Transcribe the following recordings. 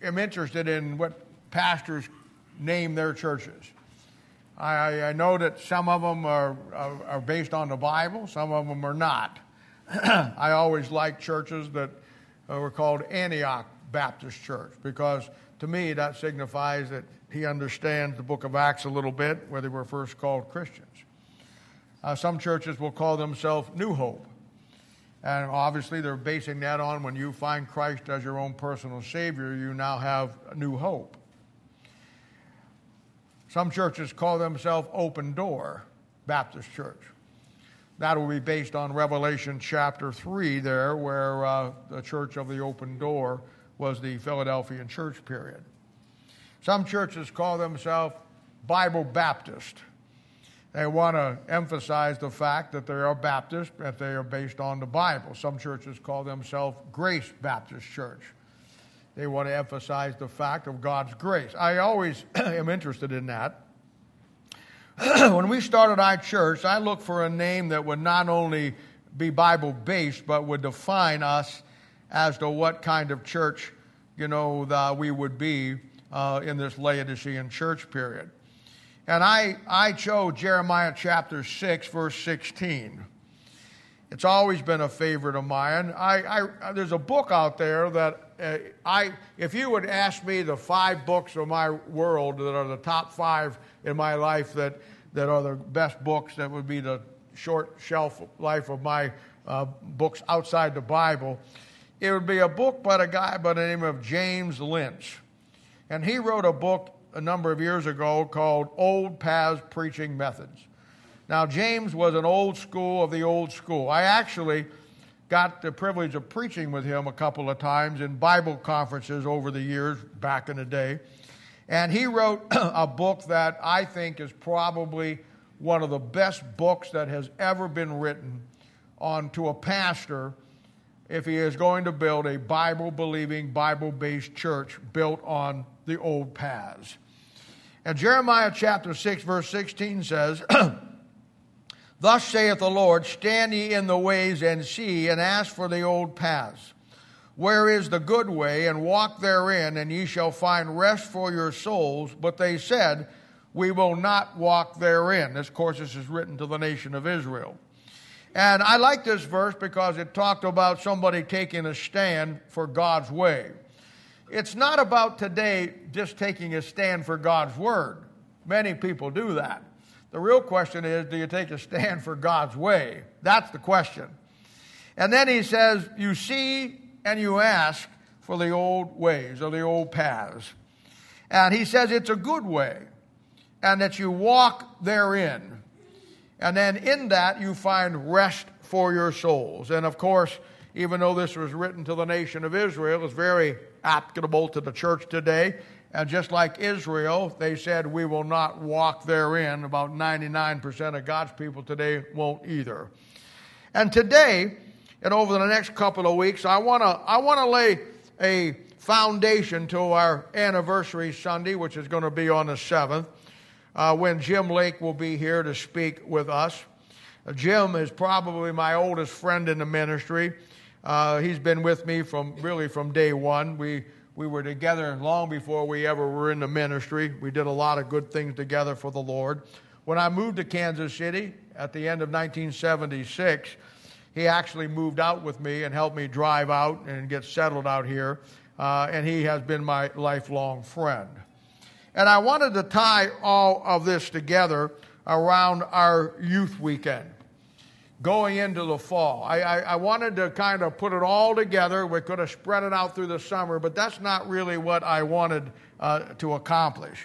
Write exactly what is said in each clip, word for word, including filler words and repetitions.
am interested in what pastors name their churches. I, I know that some of them are, are, are based on the Bible, some of them are not. I always liked churches that uh, were called Antioch Baptist Church, because to me that signifies that he understands the book of Acts a little bit, where they were first called Christians. Uh, some churches will call themselves New Hope. And obviously they're basing that on when you find Christ as your own personal Savior, you now have a new hope. Some churches call themselves Open Door Baptist Church. That will be based on Revelation chapter three there, where uh, the church of the open door was the Philadelphian church period. Some churches call themselves Bible Baptist. They want to emphasize the fact that they are Baptist, that they are based on the Bible. Some churches call themselves Grace Baptist Church. They want to emphasize the fact of God's grace. I always am interested in that. When we started our church, I looked for a name that would not only be Bible-based, but would define us as to what kind of church, you know, that we would be uh, in this Laodicean church period. And I, I chose Jeremiah chapter six, verse sixteen. It's always been a favorite of mine. I, I, there's a book out there that uh, I, if you would ask me the five books of my world that are the top five in my life that, that are the best books, that would be the short shelf life of my uh, books outside the Bible, it would be a book by a guy by the name of James Lynch. And he wrote a book a number of years ago called Old Paths Preaching Methods. Now, James was an old school of the old school. I actually got the privilege of preaching with him a couple of times in Bible conferences over the years, back in the day. And he wrote a book that I think is probably one of the best books that has ever been written on to a pastor if he is going to build a Bible-believing, Bible-based church built on the old paths. And Jeremiah chapter six, verse sixteen says, Thus saith the Lord, stand ye in the ways and see, and ask for the old paths. Where is the good way, and walk therein, and ye shall find rest for your souls. But they said, we will not walk therein. This, of course, this is written to the nation of Israel. And I like this verse because it talked about somebody taking a stand for God's way. It's not about today just taking a stand for God's word. Many people do that. The real question is, do you take a stand for God's way? That's the question. And then he says, you see and you ask for the old ways or the old paths. And he says it's a good way and that you walk therein. And then in that you find rest for your souls. And of course, even though this was written to the nation of Israel, it's very applicable to the church today. And just like Israel, they said, we will not walk therein. About ninety-nine percent of God's people today won't either. And today, and over the next couple of weeks, I want to I want to lay a foundation to our anniversary Sunday, which is going to be on the seventh, uh, when Jim Lake will be here to speak with us. Uh, Jim is probably my oldest friend in the ministry. Uh, he's been with me from really from day one. We we were together long before we ever were in the ministry. We did a lot of good things together for the Lord. When I moved to Kansas City at the end of nineteen seventy-six, he actually moved out with me and helped me drive out and get settled out here. Uh, and he has been my lifelong friend. And I wanted to tie all of this together around our youth weekend, going into the fall. I, I, I wanted to kind of put it all together. We could have spread it out through the summer, but that's not really what I wanted uh, to accomplish.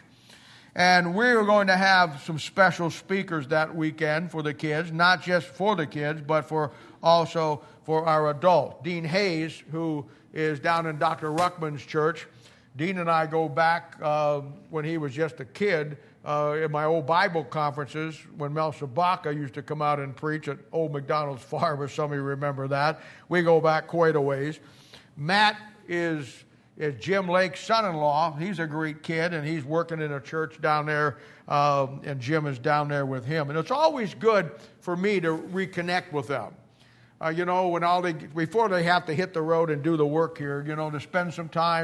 And we were going to have some special speakers that weekend for the kids, not just for the kids, but for also for our adults. Dean Hayes, who is down in Doctor Ruckman's church. Dean and I go back uh, when he was just a kid uh, in my old Bible conferences when Mel Sabaka used to come out and preach at Old McDonald's Farm, if some of you remember that. We go back quite a ways. Matt is, is Jim Lake's son-in-law. He's a great kid, and he's working in a church down there, uh, and Jim is down there with him. And it's always good for me to reconnect with them. Uh, you know, when all they before they have to hit the road and do the work here, you know, to spend some time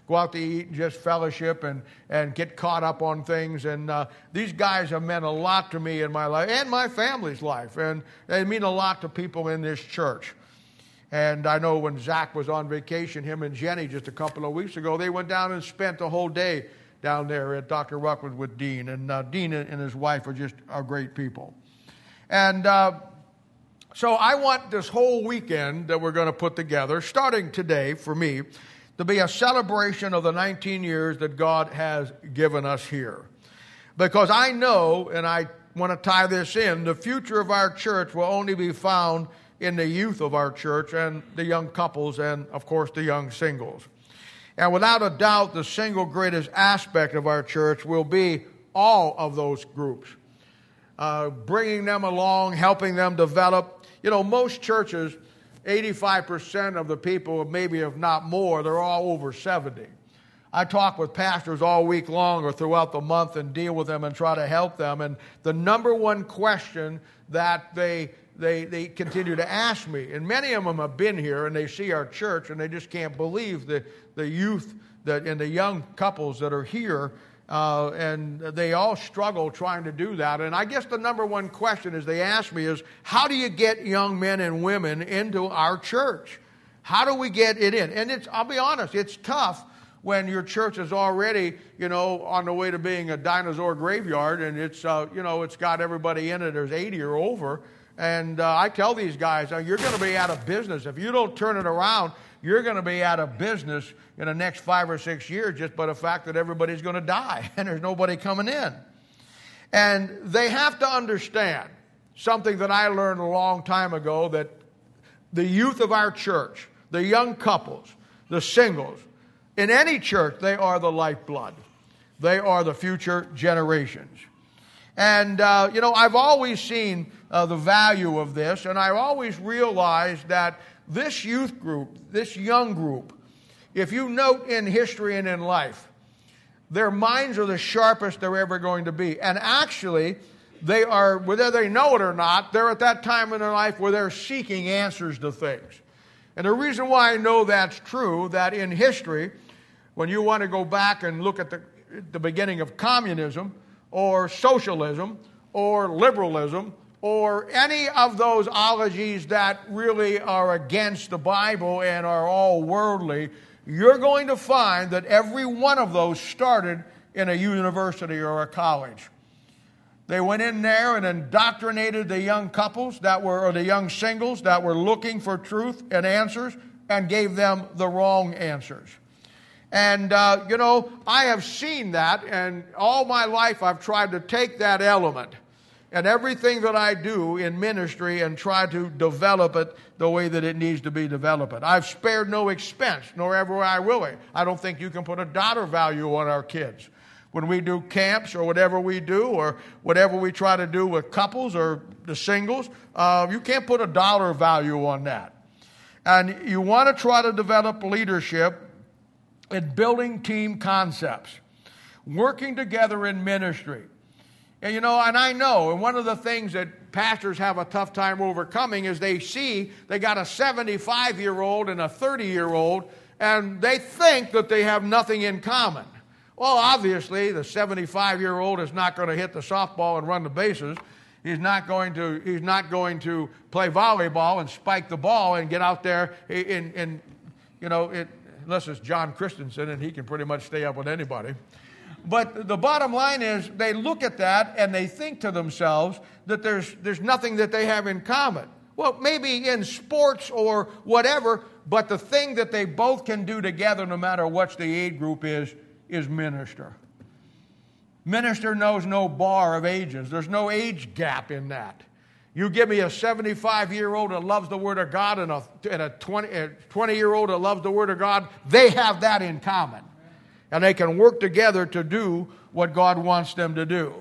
go out to eat and just fellowship and, and get caught up on things. And uh, these guys have meant a lot to me in my life and my family's life. And they mean a lot to people in this church. And I know when Zach was on vacation, him and Jenny just a couple of weeks ago, they went down and spent the whole day down there at Doctor Ruckwood with Dean. And uh, Dean and his wife are just are great people. And uh, so I want this whole weekend that we're going to put together, starting today for me, to be a celebration of the nineteen years that God has given us here. Because I know, and I want to tie this in, the future of our church will only be found in the youth of our church and the young couples and, of course, the young singles. And without a doubt, the single greatest aspect of our church will be all of those groups. Uh, bringing them along, helping them develop. You know, most churches, eighty-five percent of the people, maybe if not more, they're all over seventy. I talk with pastors all week long or throughout the month and deal with them and try to help them. And the number one question that they they they continue to ask me, and many of them have been here and they see our church and they just can't believe the, the youth that and the young couples that are here. Uh, and they all struggle trying to do that. And I guess the number one question is they ask me is, how do you get young men and women into our church? How do we get it in? And it's, I'll be honest, it's tough when your church is already, you know, on the way to being a dinosaur graveyard, and it's, uh, you know, it's got everybody in it. There's eighty or over. And uh, I tell these guys, uh, you're going to be out of business. If you don't turn it around, you're going to be out of business in the next five or six years just by the fact that everybody's going to die and there's nobody coming in. And they have to understand something that I learned a long time ago, that the youth of our church, the young couples, the singles, in any church, they are the lifeblood. They are the future generations. And, uh, you know, I've always seen uh, the value of this, and I've always realized that this youth group, this young group, if you note in history and in life, their minds are the sharpest they're ever going to be. And actually, they are, whether they know it or not, they're at that time in their life where they're seeking answers to things. And the reason why I know that's true, that in history, when you want to go back and look at the, the beginning of communism or socialism or liberalism, or any of those ologies that really are against the Bible and are all worldly, you're going to find that every one of those started in a university or a college. They went in there and indoctrinated the young couples that were, or the young singles that were looking for truth and answers, and gave them the wrong answers. And, uh, you know, I have seen that, and all my life I've tried to take that element and everything that I do in ministry and try to develop it the way that it needs to be developed. I've spared no expense, nor ever I will. I don't think you can put a dollar value on our kids. When we do camps or whatever we do, or whatever we try to do with couples or the singles, uh, you can't put a dollar value on that. And you want to try to develop leadership in building team concepts, working together in ministry. And, you know, and I know, and one of the things that pastors have a tough time overcoming is they see they got a seventy-five-year-old and a thirty-year-old, and they think that they have nothing in common. Well, obviously, the seventy-five-year-old is not going to hit the softball and run the bases. He's not going to, he's not going to play volleyball and spike the ball and get out there in, in you know, it, unless it's John Christensen, and he can pretty much stay up with anybody. But the bottom line is they look at that and they think to themselves that there's there's nothing that they have in common. Well, maybe in sports or whatever, but the thing that they both can do together, no matter what the age group is, is minister. Minister knows no bar of ages. There's no age gap in that. You give me a seventy-five-year-old that loves the Word of God and a, and a twenty-year-old that loves the Word of God, they have that in common. And they can work together to do what God wants them to do.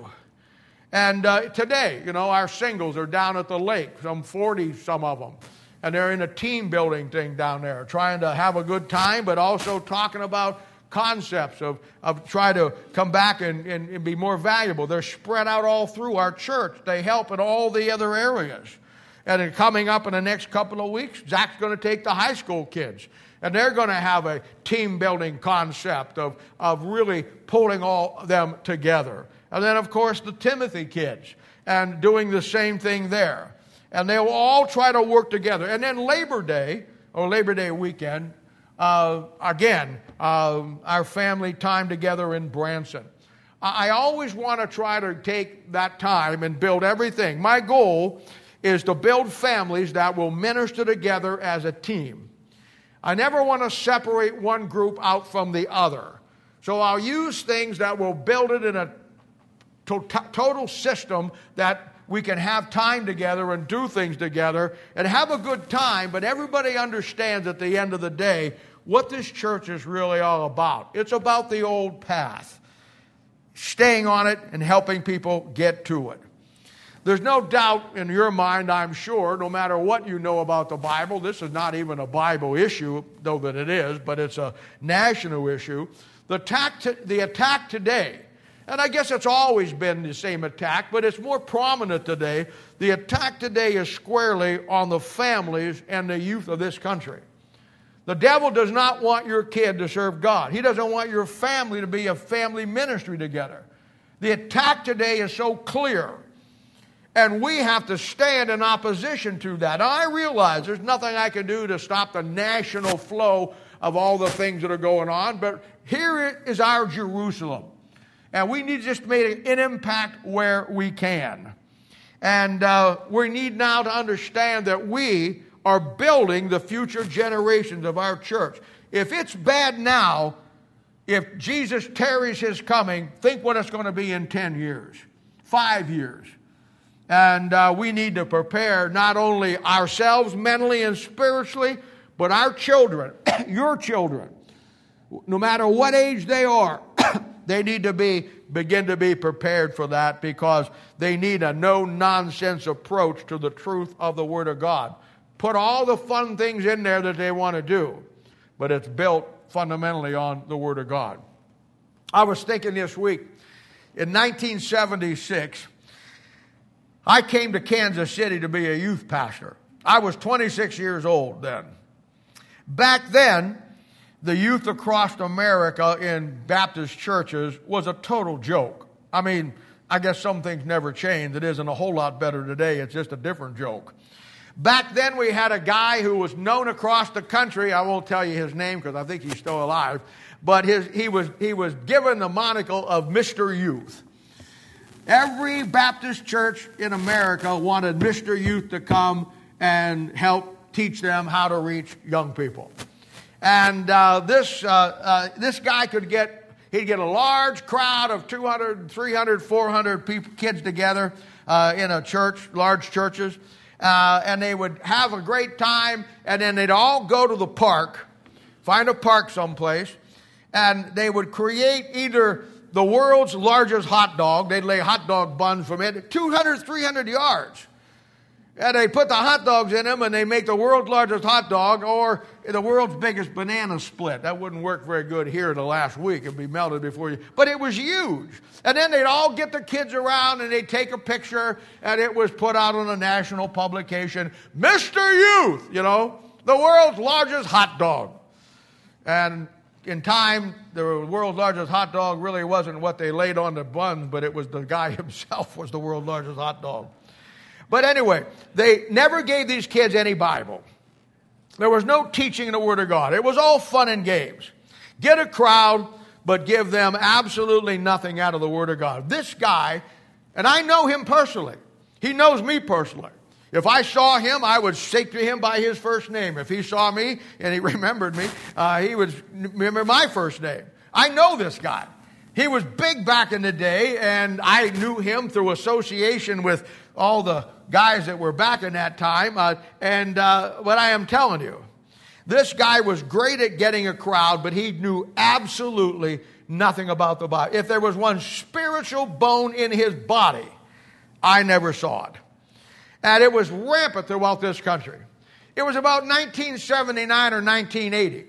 And uh, today, you know, our singles are down at the lake, some forty, some of them. And they're in a team building thing down there, trying to have a good time, but also talking about concepts of, of try to come back and, and, and be more valuable. They're spread out all through our church. They help in all the other areas. And then coming up in the next couple of weeks, Zach's going to take the high school kids. And they're going to have a team-building concept of, of really pulling all them together. And then, of course, the Timothy kids, and doing the same thing there. And they will all try to work together. And then Labor Day, or Labor Day weekend, uh, again, uh, our family time together in Branson. I always want to try to take that time and build everything. My goal is to build families that will minister together as a team. I never want to separate one group out from the other. So I'll use things that will build it in a to- total system that we can have time together and do things together and have a good time, but everybody understands at the end of the day what this church is really all about. It's about the old path, staying on it and helping people get to it. There's no doubt in your mind, I'm sure, no matter what you know about the Bible, this is not even a Bible issue, though that it is, but it's a national issue. The attack, to, the attack today, and I guess it's always been the same attack, but it's more prominent today. The attack today is squarely on the families and the youth of this country. The devil does not want your kid to serve God. He doesn't want your family to be a family ministry together. The attack today is so clear. And we have to stand in opposition to that. Now, I realize there's nothing I can do to stop the national flow of all the things that are going on, but here is our Jerusalem. And we need to just make an impact where we can. And uh, we need now to understand that we are building the future generations of our church. If it's bad now, if Jesus tarries his coming, think what it's going to be in ten years, five years. And uh, we need to prepare not only ourselves mentally and spiritually, but our children, your children, no matter what age they are, they need to be begin to be prepared for that, because they need a no-nonsense approach to the truth of the Word of God. Put all the fun things in there that they want to do, but it's built fundamentally on the Word of God. I was thinking this week, in nineteen seventy-six, I came to Kansas City to be a youth pastor. I was twenty-six years old then. Back then, the youth across America in Baptist churches was a total joke. I mean, I guess some things never change. It isn't a whole lot better today. It's just a different joke. Back then, we had a guy who was known across the country. I won't tell you his name because I think he's still alive. But his, he was he was given the moniker of Mister Youth. Every Baptist church in America wanted Mister Youth to come and help teach them how to reach young people. And uh, this uh, uh, this guy could get, he'd get a large crowd of two hundred, three hundred, four hundred people, kids together uh, in a church, large churches. Uh, and they would have a great time, and then they'd all go to the park, find a park someplace, and they would create either the world's largest hot dog. They'd lay hot dog buns from it, two hundred, three hundred yards. And they put the hot dogs in them, and they make the world's largest hot dog, or the world's biggest banana split. That wouldn't work very good here in the last week. It'd be melted before you. But it was huge. And then they'd all get the kids around, and they'd take a picture, and it was put out on a national publication. Mister Youth, you know, the world's largest hot dog. And in time, the world's largest hot dog really wasn't what they laid on the buns, but it was the guy himself was the world's largest hot dog. But anyway, they never gave these kids any Bible. There was no teaching the Word of God. It was all fun and games. Get a crowd, but give them absolutely nothing out of the Word of God. This guy, and I know him personally. He knows me personally. If I saw him, I would say to him by his first name. If he saw me and he remembered me, uh, he would remember my first name. I know this guy. He was big back in the day, and I knew him through association with all the guys that were back in that time. Uh, and uh, what I am telling you, this guy was great at getting a crowd, but he knew absolutely nothing about the Bible. If there was one spiritual bone in his body, I never saw it. And it was rampant throughout this country. It was about nineteen seventy-nine or nineteen eighty.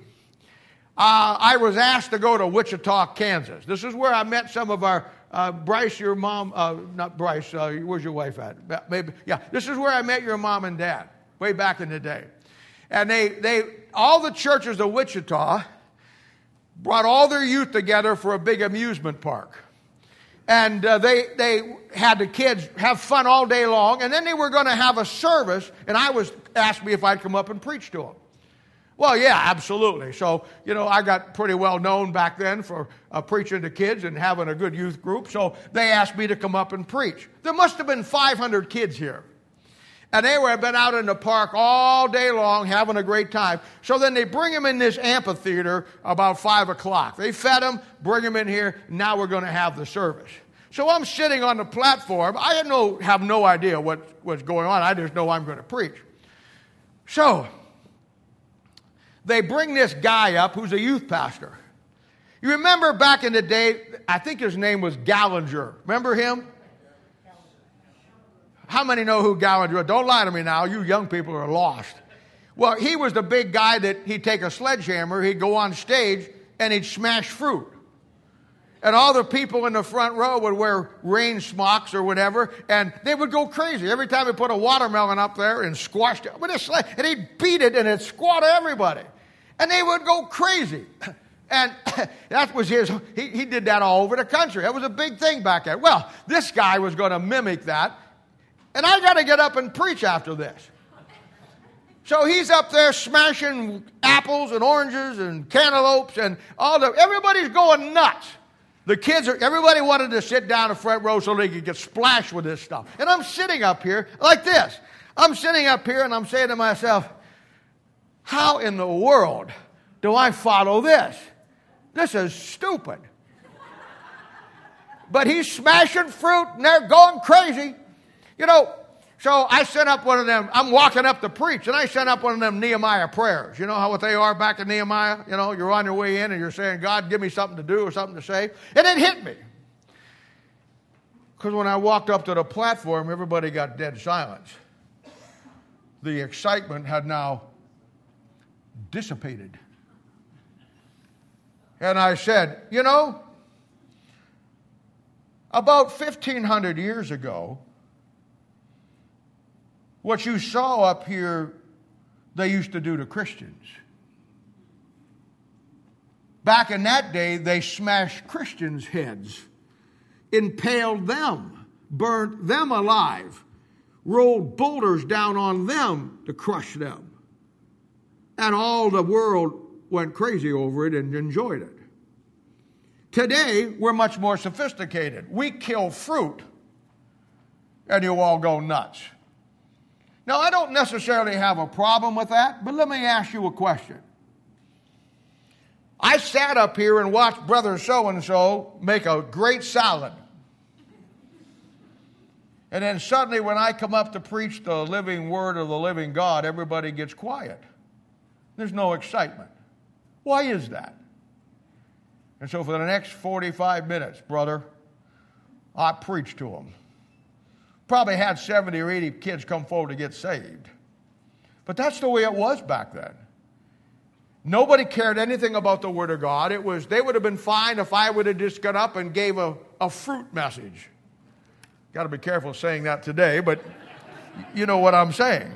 Uh, I was asked to go to Wichita, Kansas. This is where I met some of our, uh, Bryce, your mom, uh, not Bryce, uh, where's your wife at? Maybe, yeah, this is where I met your mom and dad, way back in the day. And they, they, all the churches of Wichita brought all their youth together for a big amusement park. And uh, they, they had the kids have fun all day long, and then they were going to have a service, and I was asked me if I'd come up and preach to them. Well, yeah, absolutely. So, you know, I got pretty well known back then for uh, preaching to kids and having a good youth group, so they asked me to come up and preach. There must have been five hundred kids here. And they were been out in the park all day long having a great time. So then they bring them in this amphitheater about five o'clock. They fed them, bring them in here, now we're going to have the service. So I'm sitting on the platform. I had no, have no idea what was going on. I just know I'm going to preach. So they bring this guy up who's a youth pastor. You remember back in the day, I think his name was Gallinger. Remember him? How many know who Gallinger was? Don't lie to me now. You young people are lost. Well, he was the big guy that he'd take a sledgehammer, he'd go on stage, and he'd smash fruit. And all the people in the front row would wear rain smocks or whatever, and they would go crazy. Every time he put a watermelon up there and squashed it with a sled, and he'd beat it, and it'd squat everybody. And they would go crazy. And that was his, he, he did that all over the country. That was a big thing back then. Well, this guy was going to mimic that. And I got to get up and preach after this. So he's up there smashing apples and oranges and cantaloupes and all the, everybody's going nuts. The kids are, everybody wanted to sit down in the front row so they could get splashed with this stuff. And I'm sitting up here like this. I'm sitting up here and I'm saying to myself, how in the world do I follow this? This is stupid. But he's smashing fruit and they're going crazy. You know, so I sent up one of them, I'm walking up to preach, and I sent up one of them Nehemiah prayers. You know how what they are back in Nehemiah? You know, you're on your way in and you're saying, God, give me something to do or something to say. And it hit me. Because when I walked up to the platform, everybody got dead silence. The excitement had now dissipated. And I said, you know, about fifteen hundred years ago, what you saw up here, they used to do to Christians. Back in that day, they smashed Christians' heads, impaled them, burnt them alive, rolled boulders down on them to crush them. And all the world went crazy over it and enjoyed it. Today, we're much more sophisticated. We kill fruit, and you all go nuts. Now, I don't necessarily have a problem with that, but let me ask you a question. I sat up here and watched Brother so-and-so make a great salad. And then suddenly when I come up to preach the living word of the living God, everybody gets quiet. There's no excitement. Why is that? And so for the next forty-five minutes, brother, I preached to them. Probably had seventy or eighty kids come forward to get saved. But that's the way it was back then. Nobody cared anything about the Word of God. It was, they would have been fine if I would have just got up and gave a, a fruit message. Got to be careful saying that today, but you know what I'm saying.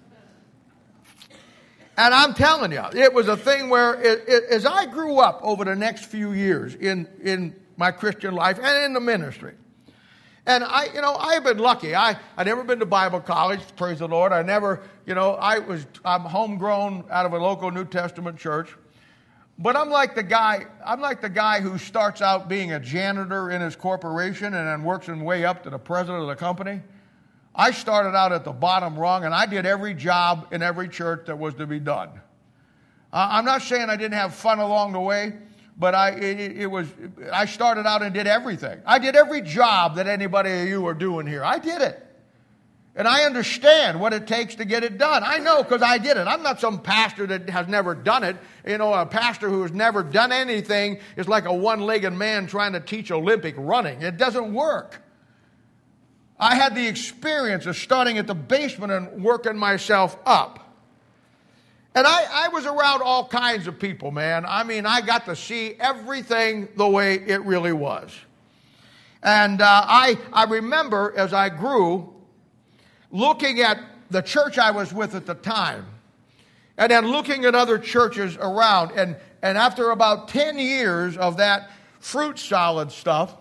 And I'm telling you, it was a thing where it, it, as I grew up over the next few years in, in my Christian life and in the ministry, and I, you know, I've been lucky. I, I never been to Bible college, praise the Lord. I never, you know, I was, I'm homegrown out of a local New Testament church. But I'm like the guy, I'm like the guy who starts out being a janitor in his corporation and then works his way up to the president of the company. I started out at the bottom rung, and I did every job in every church that was to be done. Uh, I'm not saying I didn't have fun along the way, but I it, it was I started out and did everything. I did every job that anybody of you are doing here. I did it. And I understand what it takes to get it done. I know because I did it. I'm not some pastor that has never done it. You know, a pastor who has never done anything is like a one-legged man trying to teach Olympic running. It doesn't work. I had the experience of starting at the basement and working myself up. And I, I was around all kinds of people, man. I mean, I got to see everything the way it really was. And uh, I, I remember as I grew, looking at the church I was with at the time, And then looking at other churches around. And, and after about ten years of that fruit salad stuff,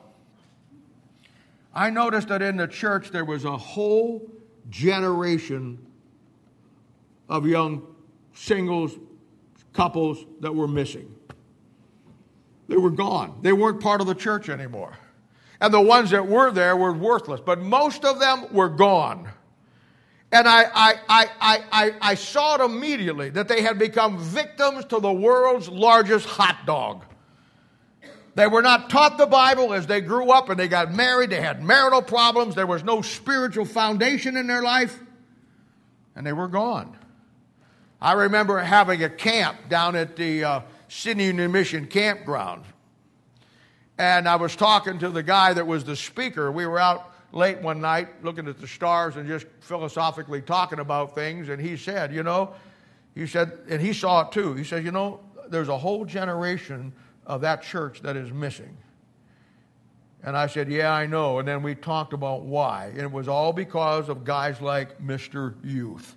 I noticed that in the church there was a whole generation of young singles, couples that were missing. They were gone. They weren't part of the church anymore. And the ones that were there were worthless. But most of them were gone. And I, I, I, I, I, I saw it immediately that they had become victims to the world's largest hot dog. They were not taught the Bible as they grew up and they got married. They had marital problems. There was no spiritual foundation in their life. And they were gone. I remember having a camp down at the uh, Sydney Union Mission campground. And I was talking to the guy that was the speaker. We were out late one night looking at the stars and just philosophically talking about things. And he said, you know, he said, and he saw it too. He said, you know, there's a whole generation of that church that is missing. And I said, yeah, I know. And then we talked about why. And it was all because of guys like Mister Youth.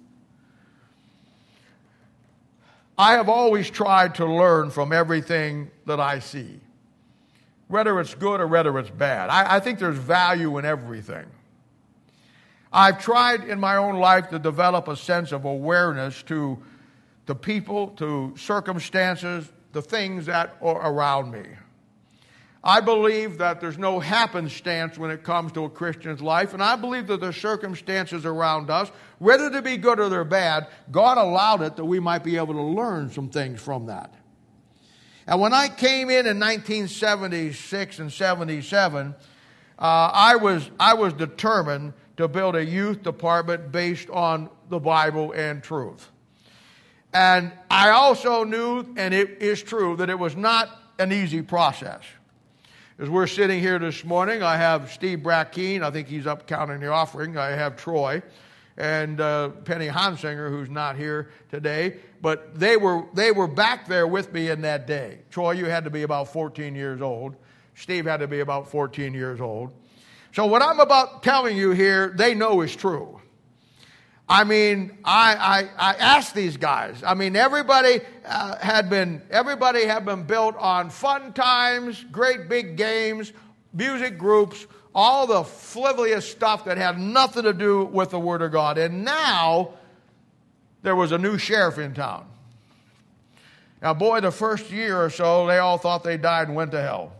I have always tried to learn from everything that I see, whether it's good or whether it's bad. I, I think there's value in everything. I've tried in my own life to develop a sense of awareness to the people, to circumstances, the things that are around me. I believe that there's no happenstance when it comes to a Christian's life, and I believe that the circumstances around us, whether they be good or they're bad, God allowed it that we might be able to learn some things from that. And when I came in in nineteen seventy-six and seventy-seven, uh, I was I was determined to build a youth department based on the Bible and truth. And I also knew, and it is true, that it was not an easy process. As we're sitting here this morning, I have Steve Brackeen. I think he's up counting the offering. I have Troy and uh, Penny Hansinger, who's not here today. But they were they were back there with me in that day. Troy, you had to be about fourteen years old. Steve had to be about fourteen years old. So what I'm about telling you here, they know is true. I mean, I, I, I asked these guys. I mean, everybody uh, had been everybody had been built on fun times, great big games, music groups, all the frivolous stuff that had nothing to do with the Word of God. And now there was a new sheriff in town. Now, boy, the first year or so, they all thought they died and went to hell.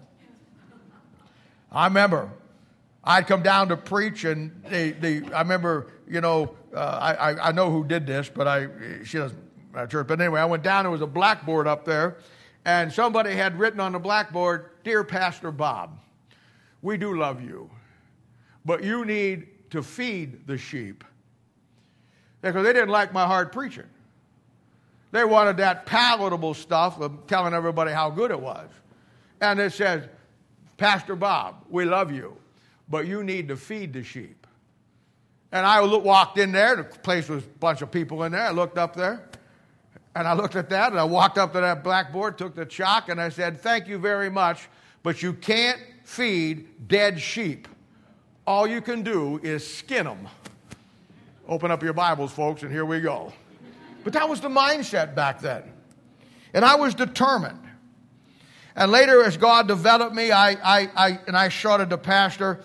I remember I'd come down to preach, and they, they, I remember, you know, uh, I, I know who did this, but I she doesn't at church. But anyway, I went down. There was a blackboard up there, and somebody had written on the blackboard, "Dear Pastor Bob, we do love you, but you need to feed the sheep." Because they didn't like my hard preaching. They wanted that palatable stuff of telling everybody how good it was. And it says, "Pastor Bob, we love you, but you need to feed the sheep." And I walked in there. The place was a bunch of people in there. I looked up there, and I looked at that, and I walked up to that blackboard, took the chalk, and I said, "Thank you very much, but you can't feed dead sheep. All you can do is skin them." Open up your Bibles, folks, and here we go. But that was the mindset back then. And I was determined. And later, as God developed me, I, I, I and I started to pastor,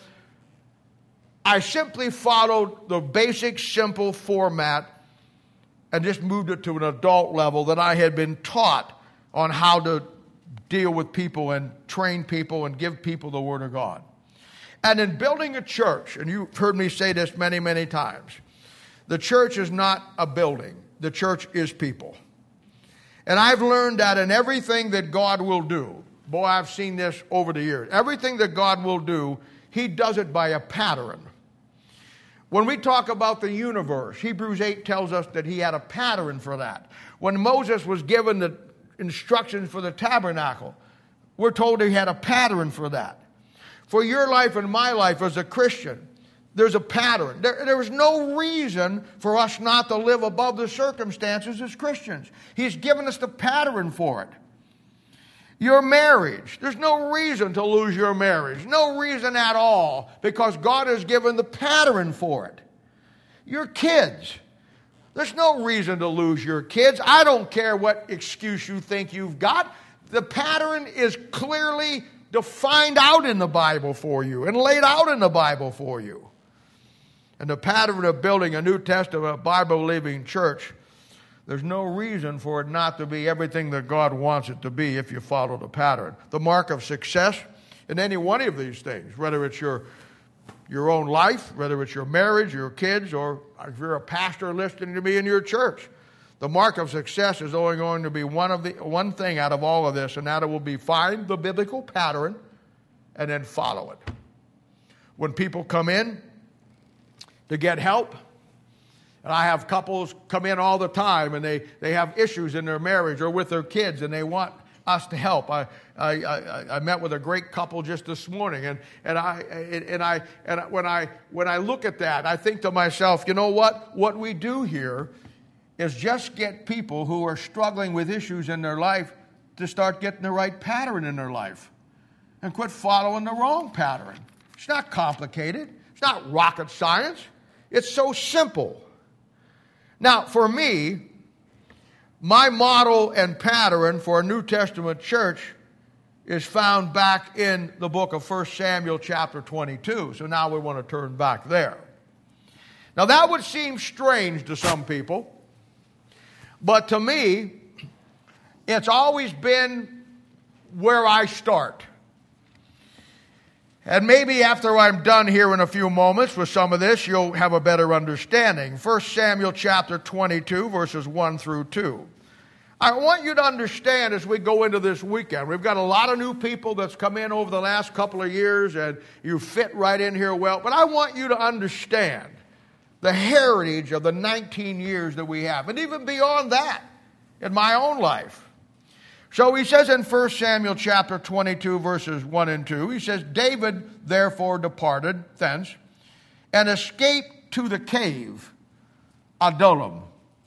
I simply followed the basic, simple format and just moved it to an adult level that I had been taught on how to deal with people and train people and give people the Word of God. And in building a church, and you've heard me say this many, many times, the church is not a building. The church is people. And I've learned that in everything that God will do, boy, I've seen this over the years. Everything that God will do, He does it by a pattern. When we talk about the universe, Hebrews eight tells us that He had a pattern for that. When Moses was given the instructions for the tabernacle, we're told He had a pattern for that. For your life and my life as a Christian, there's a pattern. There, there is no reason for us not to live above the circumstances as Christians. He's given us the pattern for it. Your marriage, there's no reason to lose your marriage. No reason at all, because God has given the pattern for it. Your kids, There's no reason to lose your kids. I don't care what excuse you think you've got. The pattern is clearly defined out in the Bible for you and laid out in the Bible for you. And the pattern of building a New Testament Bible-believing church, there's no reason for it not to be everything that God wants it to be if you follow the pattern. The mark of success in any one of these things, whether it's your, your own life, whether it's your marriage, your kids, or if you're a pastor listening to me in your church, the mark of success is only going to be one of the one thing out of all of this, and that it will be find the biblical pattern and then follow it. When people come in to get help, and I have couples come in all the time, and they, they have issues in their marriage or with their kids, and they want us to help. I I, I, I met with a great couple just this morning, and and I and I and when I when I look at that, I think to myself, you know what? What we do here is just get people who are struggling with issues in their life to start getting the right pattern in their life and quit following the wrong pattern. It's not complicated. It's not rocket science. It's so simple. Now, for me, my model and pattern for a New Testament church is found back in the book of First Samuel chapter twenty-two. So now we want to turn back there. Now, that would seem strange to some people. But to me, it's always been where I start. And maybe after I'm done here in a few moments with some of this, you'll have a better understanding. First Samuel chapter twenty-two, verses one through two. I want you to understand as we go into this weekend, we've got a lot of new people that's come in over the last couple of years, and you fit right in here well. But I want you to understand the heritage of the nineteen years that we have, and even beyond that, in my own life. So he says in First Samuel chapter twenty-two, verses one and two, he says, David therefore departed thence, and escaped to the cave, Adullam.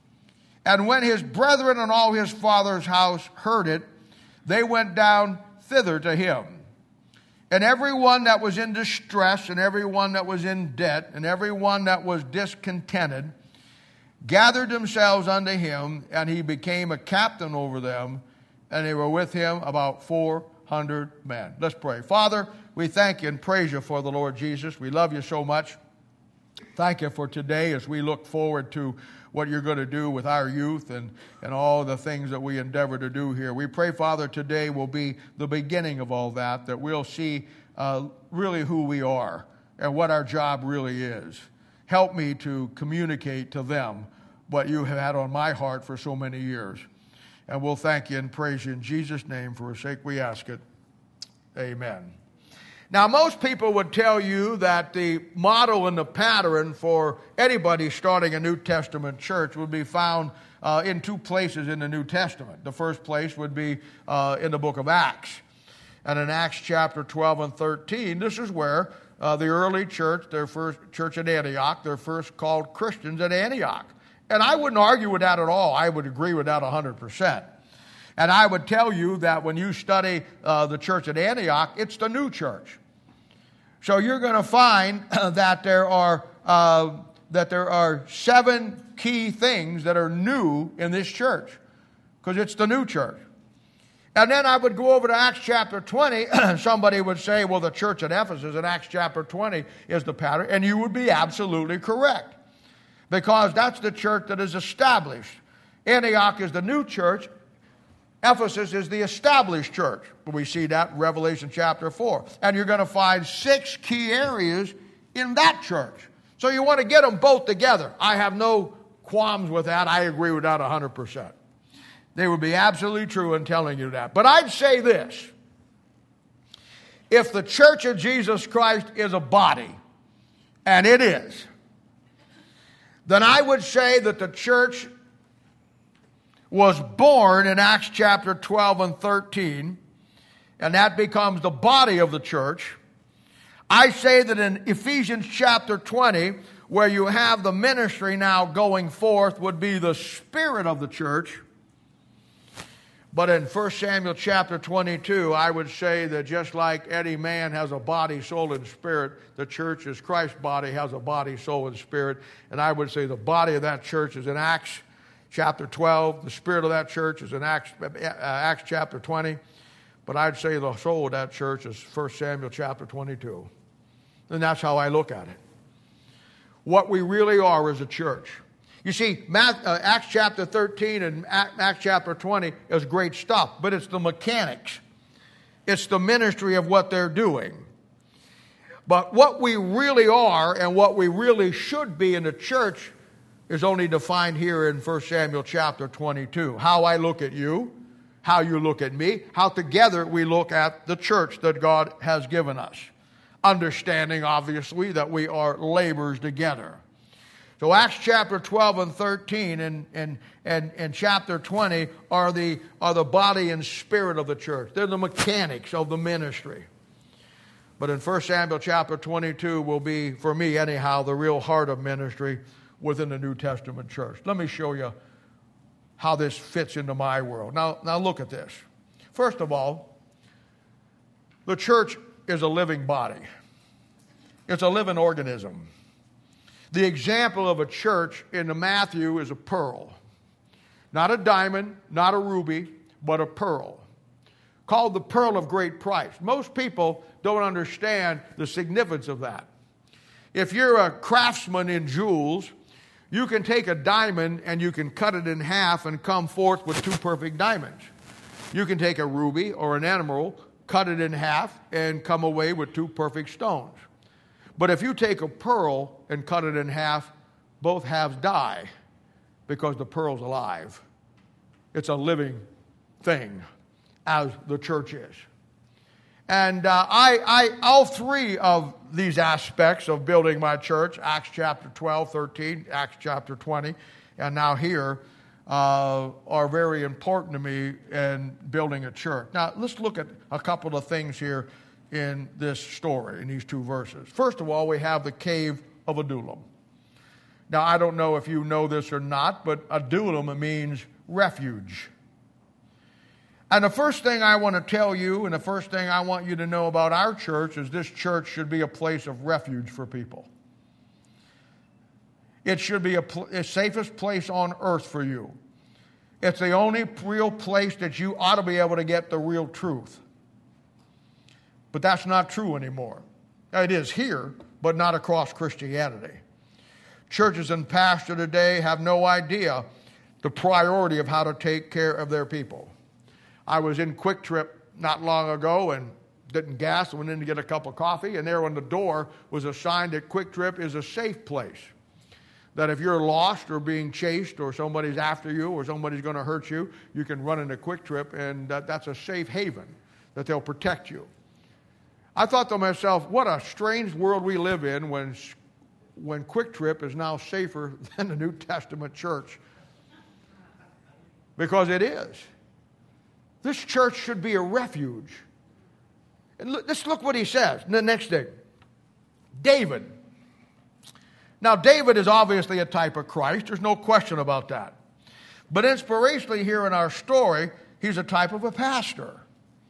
And when his brethren and all his father's house heard it, they went down thither to him. And everyone that was in distress, and everyone that was in debt, and everyone that was discontented, gathered themselves unto him, and he became a captain over them, and they were with him about four hundred men. Let's pray. Father, we thank you and praise you for the Lord Jesus. We love you so much. Thank you for today as we look forward to what you're going to do with our youth and, and all the things that we endeavor to do here. We pray, Father, today will be the beginning of all that, that we'll see uh, really who we are and what our job really is. Help me to communicate to them what you have had on my heart for so many years. And we'll thank you and praise you in Jesus' name. For his sake we ask it. Amen. Now, most people would tell you that the model and the pattern for anybody starting a New Testament church would be found uh, in two places in the New Testament. The first place would be uh, in the book of Acts. And in Acts chapter twelve and thirteen, this is where uh, the early church, their first church at Antioch, their first called Christians at Antioch. And I wouldn't argue with that at all. I would agree with that one hundred percent. And I would tell you that when you study uh, the church at Antioch, it's the new church. So you're going to find uh, that there are uh, that there are seven key things that are new in this church, because it's the new church. And then I would go over to Acts chapter twenty. Somebody would say, well, the church at Ephesus in Acts chapter twenty is the pattern. And you would be absolutely correct, because that's the church that is established. Antioch is the new church. Ephesus is the established church. We see that in Revelation chapter four. And you're going to find six key areas in that church. So you want to get them both together. I have no qualms with that. I agree with that one hundred percent. They would be absolutely true in telling you that. But I'd say this. If the church of Jesus Christ is a body, and it is, then I would say that the church was born in Acts chapter twelve and thirteen, and that becomes the body of the church. I say that in Ephesians chapter twenty, where you have the ministry now going forth, would be the spirit of the church. But in First Samuel chapter twenty-two, I would say that just like any man has a body, soul, and spirit, the church is Christ's body, has a body, soul, and spirit. And I would say the body of that church is in Acts chapter twelve. The spirit of that church is in Acts, uh, Acts chapter twenty. But I'd say the soul of that church is First Samuel chapter twenty-two. And that's how I look at it. What we really are is a church. You see, Acts chapter thirteen and Acts chapter twenty is great stuff, but it's the mechanics. It's the ministry of what they're doing. But what we really are and what we really should be in the church is only defined here in First Samuel chapter twenty-two. How I look at you, how you look at me, how together we look at the church that God has given us. Understanding, obviously, that we are laborers together. So Acts chapter twelve and thirteen and, and, and, and chapter twenty are the, are the body and spirit of the church. They're the mechanics of the ministry. But in First Samuel chapter twenty-two will be, for me anyhow, the real heart of ministry within the New Testament church. Let me show you how this fits into my world. Now, now look at this. First of all, the church is a living body. It's a living organism. The example of a church in the Matthew is a pearl. Not a diamond, not a ruby, but a pearl. Called the pearl of great price. Most people don't understand the significance of that. If you're a craftsman in jewels, you can take a diamond and you can cut it in half and come forth with two perfect diamonds. You can take a ruby or an emerald, cut it in half, and come away with two perfect stones. But if you take a pearl and cut it in half, both halves die because the pearl's alive. It's a living thing, as the church is. And uh, I, I, all three of these aspects of building my church, Acts chapter twelve, thirteen, Acts chapter twenty, and now here, uh, are very important to me in building a church. Now, let's look at a couple of things here in this story, in these two verses. First of all, we have the cave of Adullam. Now, I don't know if you know this or not, but Adullam means refuge. And the first thing I want to tell you, and the first thing I want you to know about our church, is this church should be a place of refuge for people. It should be a, pl- the safest place on earth for you. It's the only real place that you ought to be able to get the real truth. But that's not true anymore. It is here, but not across Christianity. Churches and pastors today have no idea the priority of how to take care of their people. I was in Quick Trip not long ago and didn't gas, went in to get a cup of coffee, and there on the door was a sign that Quick Trip is a safe place. That if you're lost or being chased or somebody's after you or somebody's going to hurt you, you can run into Quick Trip, and that, that's a safe haven, that they'll protect you. I thought to myself, what a strange world we live in when, when Quick Trip is now safer than the New Testament church. Because it is. This church should be a refuge. And look, let's look what he says. The next thing. David. Now, David is obviously a type of Christ. There's no question about that. But inspirationally here in our story, he's a type of a pastor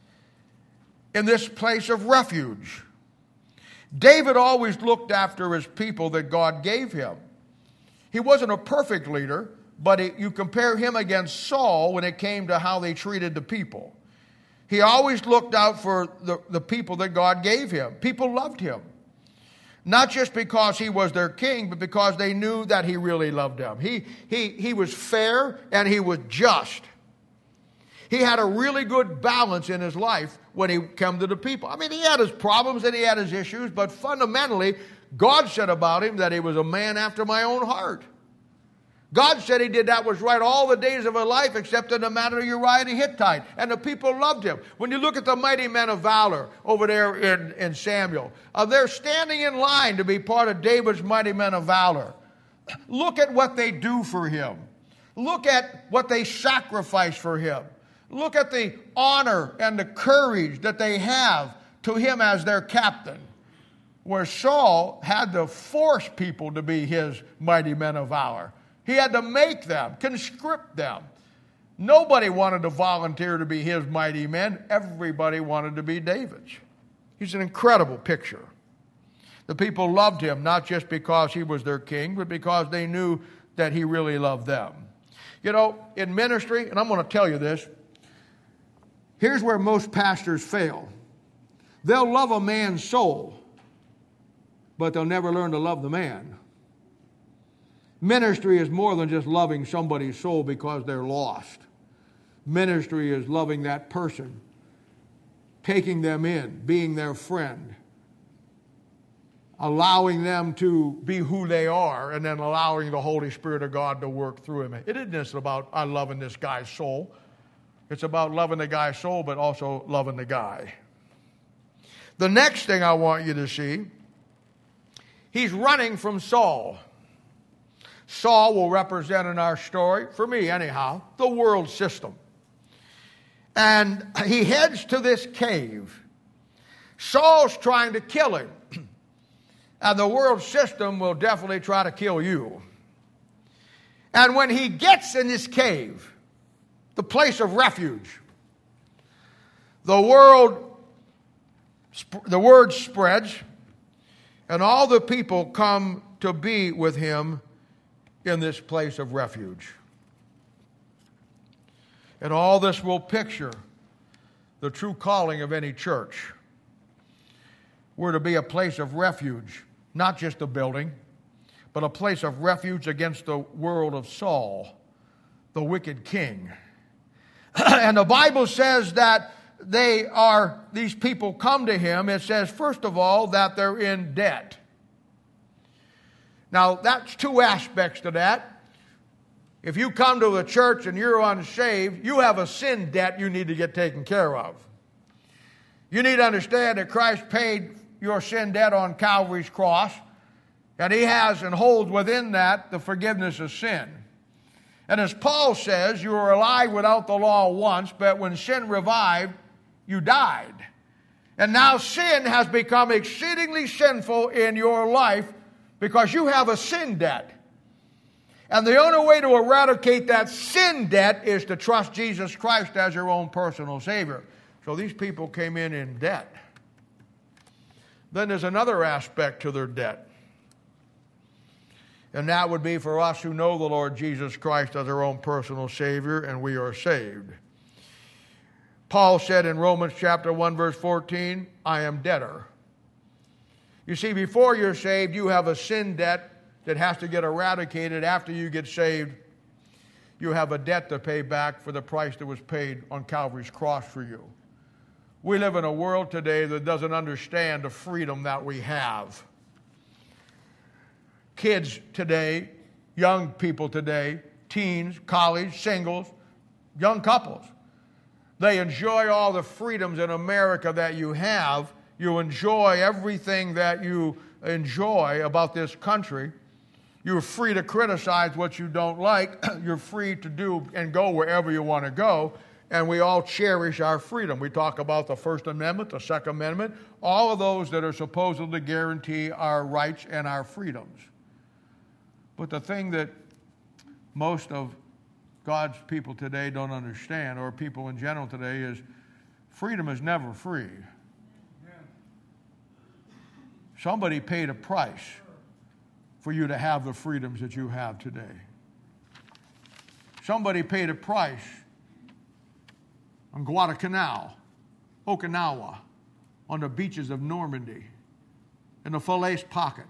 in this place of refuge. David always looked after his people that God gave him. He wasn't a perfect leader, but it, you compare him against Saul when it came to how they treated the people. He always looked out for the, the people that God gave him. People loved him. Not just because he was their king, but because they knew that he really loved them. He, he, he was fair and he was just. He had a really good balance in his life when he came to the people. I mean, he had his problems and he had his issues, but fundamentally, God said about him that he was a man after my own heart. God said he did that was right all the days of his life except in the matter of Uriah the Hittite. And the people loved him. When you look at the mighty men of valor over there in, in Samuel, uh, they're standing in line to be part of David's mighty men of valor. Look at what they do for him. Look at what they sacrifice for him. Look at the honor and the courage that they have to him as their captain. Where Saul had to force people to be his mighty men of valor. He had to make them, conscript them. Nobody wanted to volunteer to be his mighty men. Everybody wanted to be David's. He's an incredible picture. The people loved him, not just because he was their king, but because they knew that he really loved them. You know, in ministry, and I'm going to tell you this, here's where most pastors fail. They'll love a man's soul, but they'll never learn to love the man. Ministry is more than just loving somebody's soul because they're lost. Ministry is loving that person, taking them in, being their friend, allowing them to be who they are, and then allowing the Holy Spirit of God to work through him. It isn't just about I loving this guy's soul. It's about loving the guy's soul, but also loving the guy. The next thing I want you to see, he's running from Saul. Saul will represent in our story, for me anyhow, the world system. And he heads to this cave. Saul's trying to kill him. And the world system will definitely try to kill you. And when he gets in this cave, the place of refuge, the world, the word spreads, and all the people come to be with him in this place of refuge. And all this will picture the true calling of any church. We're to be a place of refuge, not just a building, but a place of refuge against the world of Saul, the wicked king. And the Bible says that they are, these people come to him. It says, first of all, that they're in debt. Now, that's two aspects to that. If you come to the church and you're unsaved, you have a sin debt you need to get taken care of. You need to understand that Christ paid your sin debt on Calvary's cross, and he has and holds within that the forgiveness of sin. And as Paul says, you were alive without the law once, but when sin revived, you died. And now sin has become exceedingly sinful in your life because you have a sin debt. And the only way to eradicate that sin debt is to trust Jesus Christ as your own personal Savior. So these people came in in debt. Then there's another aspect to their debt. And that would be for us who know the Lord Jesus Christ as our own personal Savior, and we are saved. Paul said in Romans chapter one, verse fourteen, I am debtor. You see, before you're saved, you have a sin debt that has to get eradicated. After you get saved, you have a debt to pay back for the price that was paid on Calvary's cross for you. We live in a world today that doesn't understand the freedom that we have. Kids today, young people today, teens, college, singles, young couples, they enjoy all the freedoms in America that you have. You enjoy everything that you enjoy about this country. You're free to criticize what you don't like. You're free to do and go wherever you want to go. And we all cherish our freedom. We talk about the First Amendment, the Second Amendment, all of those that are supposedly guarantee our rights and our freedoms. But the thing that most of God's people today don't understand, or people in general today, is freedom is never free. Somebody paid a price for you to have the freedoms that you have today. Somebody paid a price on Guadalcanal, Okinawa, on the beaches of Normandy, in the Falaise Pocket.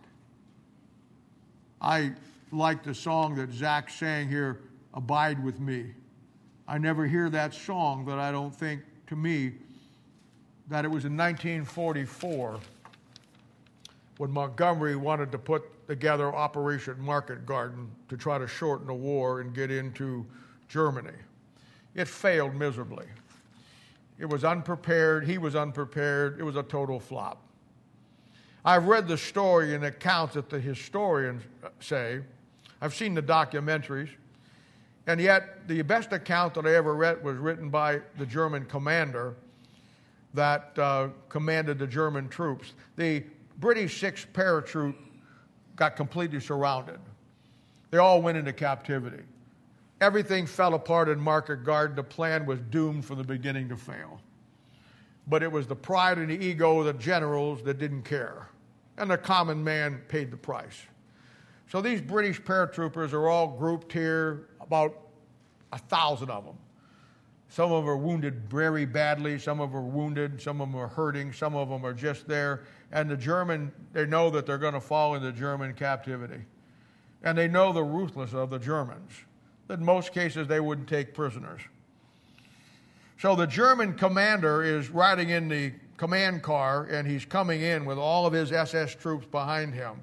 I like the song that Zach sang here, Abide With Me. I never hear that song, but I don't think, to me, that it was in nineteen forty-four when Montgomery wanted to put together Operation Market Garden to try to shorten the war and get into Germany. It failed miserably. It was unprepared. He was unprepared. It was a total flop. I've read the story and accounts that the historians say. I've seen the documentaries. And yet, the best account that I ever read was written by the German commander that uh, commanded the German troops. The British sixth Paratroop got completely surrounded. They all went into captivity. everything fell apart in Market Garden. The plan was doomed from the beginning to fail. But it was the pride and the ego of the generals that didn't care. And the common man paid the price. So these British paratroopers are all grouped here, about a thousand of them. Some of them are wounded very badly. Some of them are wounded. Some of them are hurting. Some of them are just there. And the German, they know that they're going to fall into German captivity. And they know the ruthlessness of the Germans. That in most cases they wouldn't take prisoners. So the German commander is riding in the command car, and he's coming in with all of his S S troops behind him.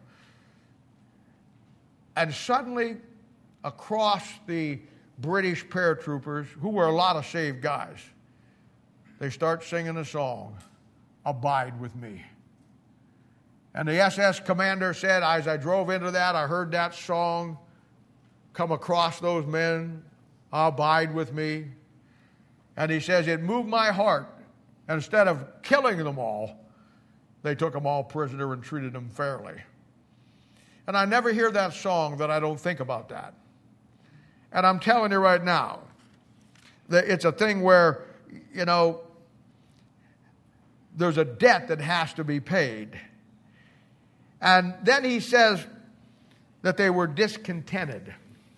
And suddenly, across the British paratroopers, who were a lot of saved guys, they start singing a song, "Abide with Me." And the S S commander said, as I drove into that, I heard that song come across those men, "Abide with Me." And he says, it moved my heart. And instead of killing them all, they took them all prisoner and treated them fairly. And I never hear that song that I don't think about that. And I'm telling you right now, that it's a thing where, you know, there's a debt that has to be paid. And then he says that they were discontented.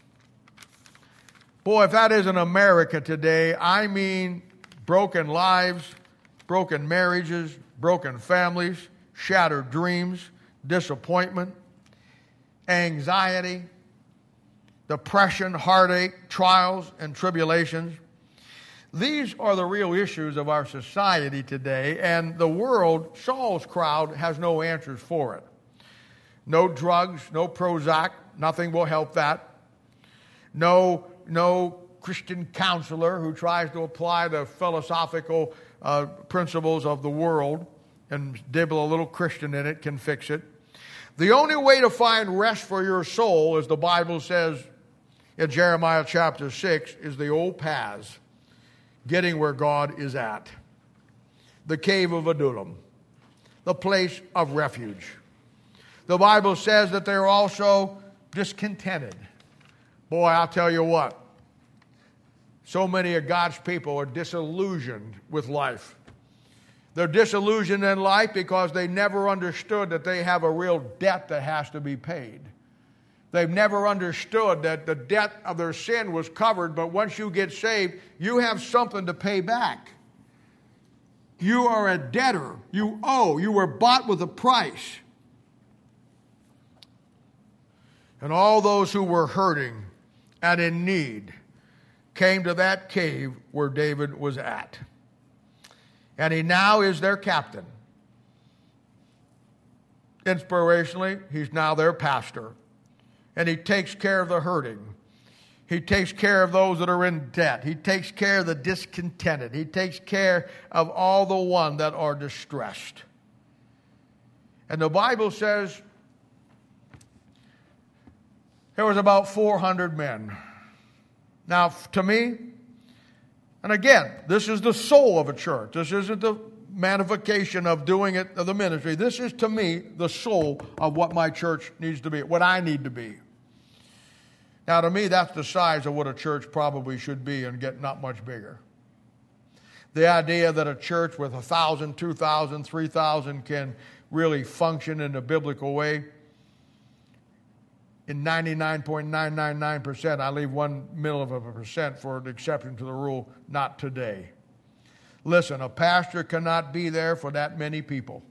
Boy, if that isn't America today, I mean broken lives, broken marriages, broken families, shattered dreams, disappointment, anxiety, depression, heartache, trials, and tribulations. These are the real issues of our society today, and the world, Saul's crowd, has no answers for it. No drugs, no Prozac, nothing will help that. No, no Christian counselor who tries to apply the philosophical uh, principles of the world and dibble a little Christian in it can fix it. The only way to find rest for your soul, as the Bible says in Jeremiah chapter six, is the old paths, getting where God is at. The cave of Adullam, the place of refuge. The Bible says that they're also discontented. Boy, I'll tell you what. So many of God's people are disillusioned with life. They're disillusioned in life because they never understood that they have a real debt that has to be paid. They've never understood that the debt of their sin was covered, but once you get saved, you have something to pay back. You are a debtor. You owe. You were bought with a price. And all those who were hurting and in need came to that cave where David was at. And he now is their captain. Inspirationally, he's now their pastor. And he takes care of the hurting. He takes care of those that are in debt. He takes care of the discontented. He takes care of all the one that are distressed. And the Bible says there was about four hundred men. Now, to me, and again, this is the soul of a church. This isn't the manifestation of doing it, of the ministry. This is, to me, the soul of what my church needs to be, what I need to be. Now, to me, that's the size of what a church probably should be and get not much bigger. The idea that a church with one thousand, two thousand, three thousand can really function in a biblical way, in ninety-nine point nine nine nine percent, I leave one middle of a percent for an exception to the rule, not today. Listen, a pastor cannot be there for that many people.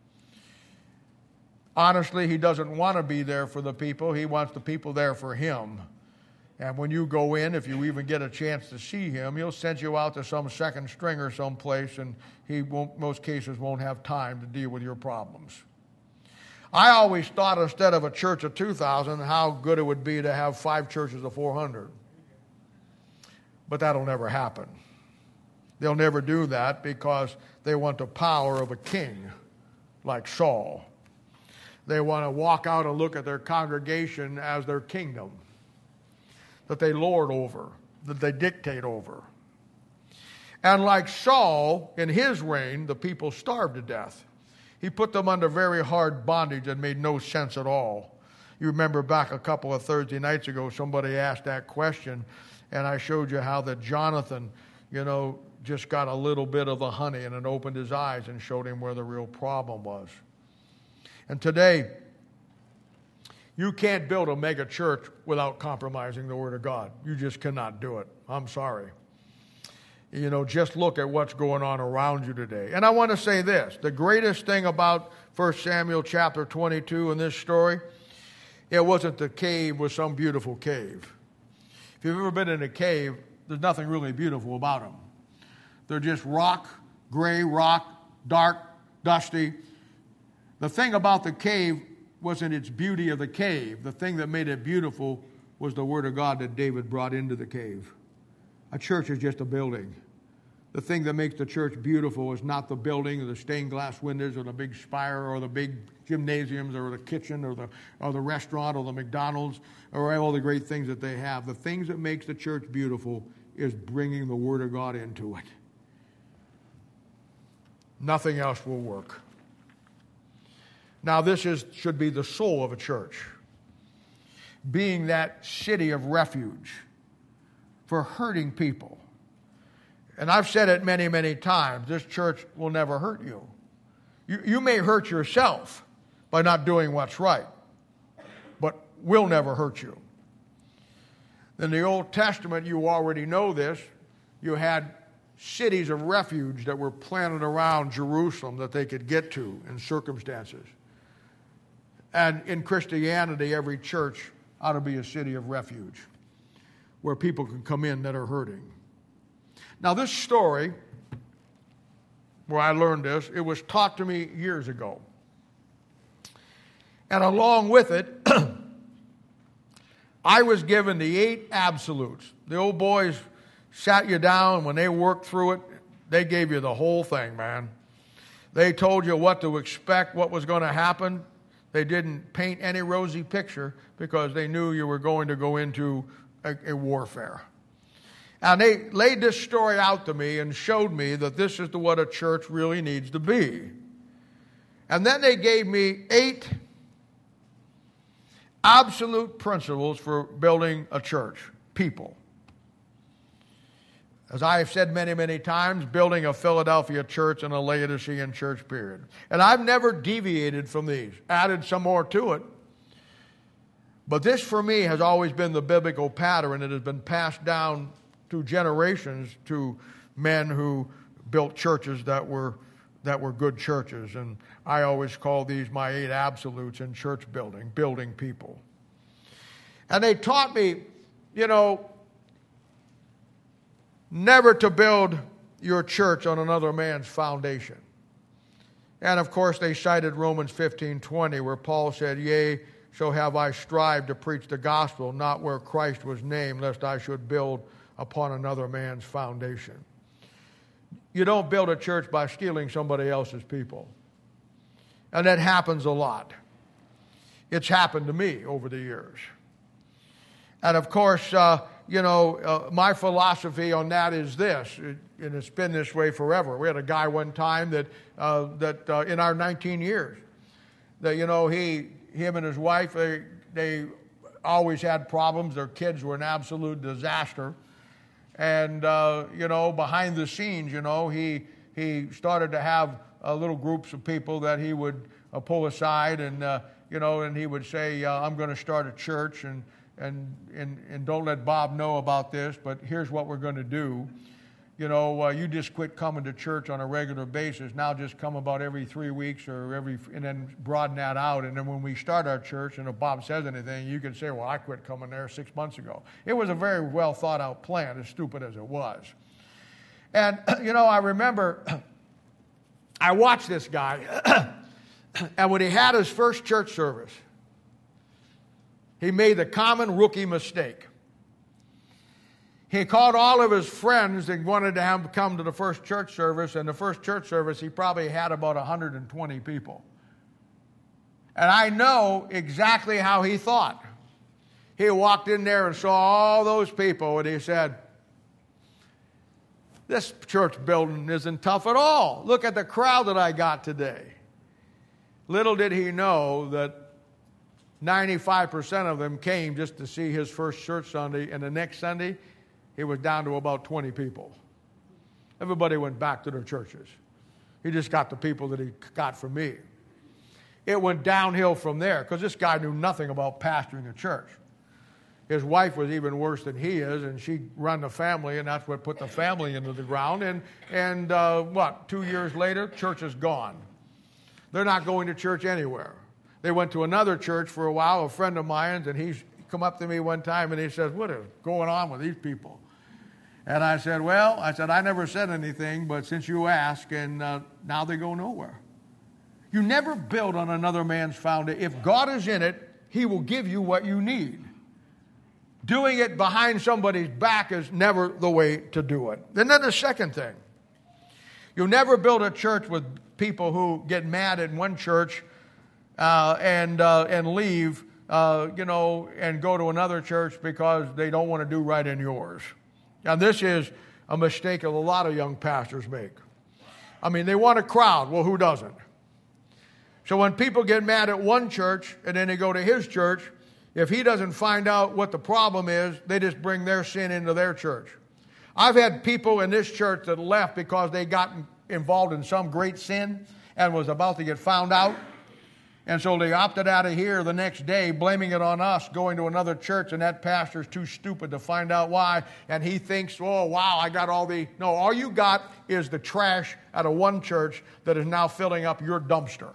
Honestly, he doesn't want to be there for the people. He wants the people there for him. And when you go in, if you even get a chance to see him, he'll send you out to some second stringer someplace, and he won't, most cases won't have time to deal with your problems. I always thought instead of a church of two thousand, how good it would be to have five churches of four hundred. But that'll never happen. They'll never do that because they want the power of a king like Saul. They want to walk out and look at their congregation as their kingdom that they lord over, that they dictate over. And like Saul, in his reign, the people starved to death. He put them under very hard bondage that made no sense at all. You remember back a couple of Thursday nights ago, somebody asked that question, And I showed you how that Jonathan, you know, just got a little bit of the honey and it opened his eyes and showed him where the real problem was. And today, you can't build a mega church without compromising the Word of God. You just cannot do it. I'm sorry. You know, just look at what's going on around you today. And I want to say this. The greatest thing about First Samuel chapter twenty-two in this story, it wasn't the cave was some beautiful cave. If you've ever been in a cave, there's nothing really beautiful about them. They're just rock, gray rock, dark, dusty. The thing about the cave wasn't its beauty of the cave. The thing that made it beautiful was the Word of God that David brought into the cave. A church is just a building. The thing that makes the church beautiful is not the building or the stained glass windows or the big spire or the big gymnasiums or the kitchen or the or the restaurant or the McDonald's or all the great things that they have. The things that makes the church beautiful is bringing the Word of God into it. Nothing else will work. Now this is should be the soul of a church. Being that city of refuge for hurting people. And I've said it many, many times, this church will never hurt you. You, you may hurt yourself by not doing what's right, but we'll never hurt you. In the Old Testament, you already know this, you had cities of refuge that were planted around Jerusalem that they could get to in circumstances. And in Christianity, every church ought to be a city of refuge where people can come in that are hurting. Now this story, where I learned this, it was taught to me years ago. And along with it, I was given the eight absolutes. The old boys sat you down. When they worked through it, they gave you the whole thing, man. They told you what to expect, what was going to happen. They didn't paint any rosy picture because they knew you were going to go into a, a warfare. And they laid this story out to me and showed me that this is the, what a church really needs to be. And then they gave me eight absolute principles for building a church, people. As I have said many, many times, building a Philadelphia church and a Laodicean church, period. And I've never deviated from these, added some more to it. But this, for me, has always been the biblical pattern. It has been passed down through generations to men who built churches that were that were good churches. And I always call these my eight absolutes in church building, building people. And they taught me, you know, never to build your church on another man's foundation. And of course they cited Romans fifteen twenty, where Paul said, "Yea, so have I strived to preach the gospel, not where Christ was named, lest I should build upon another man's foundation." You don't build a church by stealing somebody else's people. And that happens a lot. It's happened to me over the years. And of course, uh, you know, uh, my philosophy on that is this, it, and it's been this way forever. We had a guy one time that, uh, that uh, in our nineteen years, that, you know, he, him and his wife, they, they always had problems. Their kids were an absolute disaster. And, uh, you know, behind the scenes, you know, he he started to have uh, little groups of people that he would uh, pull aside and, uh, you know, and he would say, uh, I'm going to start a church and, and, and, and don't let Bob know about this, but here's what we're going to do. You know, uh, you just quit coming to church on a regular basis. Now just come about every three weeks or every, and then broaden that out. And then when we start our church, and if Bob says anything, you can say, well, I quit coming there six months ago. It was a very well thought out plan, as stupid as it was. And, you know, I remember I watched this guy, and when he had his first church service, he made the common rookie mistake. He called all of his friends and wanted to have them come to the first church service. And the first church service, he probably had about one hundred twenty people. And I know exactly how he thought. He walked in there and saw all those people, and he said, this church building isn't tough at all. Look at the crowd that I got today. Little did he know that ninety-five percent of them came just to see his first church Sunday, and the next Sunday, he was down to about twenty people. Everybody went back to their churches. He just got the people that he got from me. It went downhill from there because this guy knew nothing about pastoring a church. His wife was even worse than he is, and she ran the family, and that's what put the family into the ground. And, and uh, what, two years later, church is gone. They're not going to church anywhere. They went to another church for a while, a friend of mine, and he's come up to me one time, and he says, what is going on with these people? And I said, well, I said, I never said anything, but since you ask, and uh, now they go nowhere. You never build on another man's foundation. If God is in it, he will give you what you need. Doing it behind somebody's back is never the way to do it. And then the second thing, you'll never build a church with people who get mad at one church uh, and uh, and leave, uh, you know, and go to another church because they don't want to do right in yours. And this is a mistake that a lot of young pastors make. I mean, they want a crowd. Well, who doesn't? So when people get mad at one church and then they go to his church, if he doesn't find out what the problem is, they just bring their sin into their church. I've had people in this church that left because they got involved in some great sin and was about to get found out. And so they opted out of here the next day, blaming it on us, going to another church, and that pastor's too stupid to find out why. And he thinks, oh, wow, I got all the... No, all you got is the trash out of one church that is now filling up your dumpster.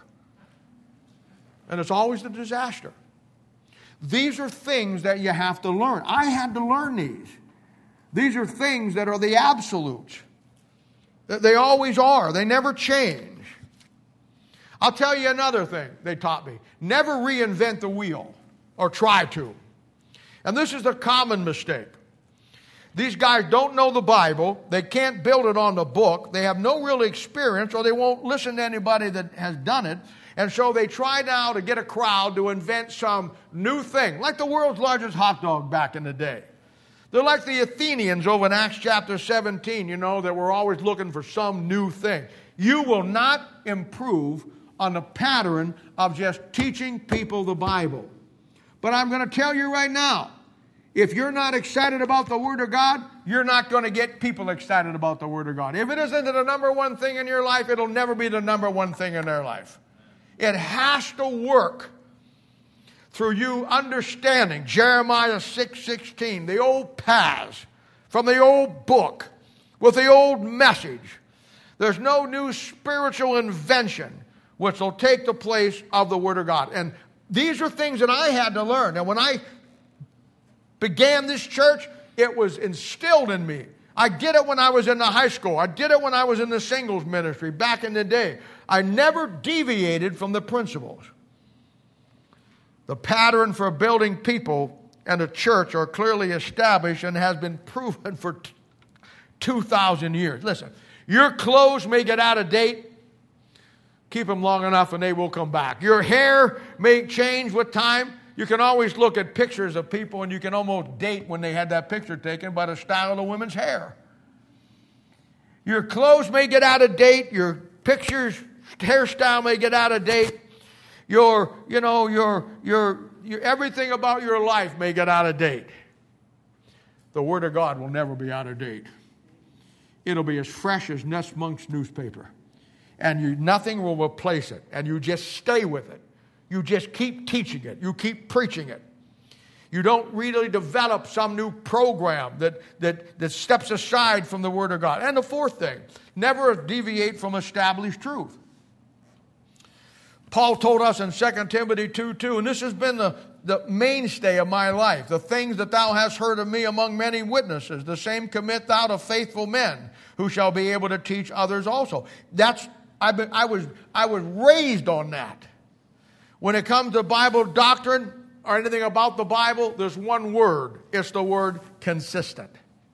And it's always a disaster. These are things that you have to learn. I had to learn these. These are things that are the absolutes. They always are. They never change. I'll tell you another thing they taught me. Never reinvent the wheel, or try to. And this is a common mistake. These guys don't know the Bible. They can't build it on the book. They have no real experience, or they won't listen to anybody that has done it. And so they try now to get a crowd to invent some new thing, like the world's largest hot dog back in the day. They're like the Athenians over in Acts chapter seventeen, you know, that were always looking for some new thing. You will not improve on the pattern of just teaching people the Bible. But I'm going to tell you right now, if you're not excited about the Word of God, you're not going to get people excited about the Word of God. If it isn't the number one thing in your life, it'll never be the number one thing in their life. It has to work through you understanding Jeremiah six sixteen, the old paths from the old book with the old message. There's no new spiritual invention which will take the place of the Word of God. And these are things that I had to learn. And when I began this church, it was instilled in me. I did it when I was in the high school. I did it when I was in the singles ministry back in the day. I never deviated from the principles. The pattern for building people and a church are clearly established and has been proven for two thousand years. Listen, your clothes may get out of date. Keep them long enough and they will come back. Your hair may change with time. You can always look at pictures of people and you can almost date when they had that picture taken by the style of the women's hair. Your clothes may get out of date. Your pictures, hairstyle may get out of date. Your, you know, your, your, your, everything about your life may get out of date. The Word of God will never be out of date. It'll be as fresh as next month's newspaper. And you, nothing will replace it. And you just stay with it. You just keep teaching it. You keep preaching it. You don't really develop some new program that, that, that steps aside from the Word of God. And the fourth thing, never deviate from established truth. Paul told us in Second Timothy two two, and this has been the, the mainstay of my life. The things that thou hast heard of me among many witnesses, the same commit thou to faithful men, who shall be able to teach others also. That's I've been, I was I was raised on that. When it comes to Bible doctrine or anything about the Bible, there's one word. It's the word consistent.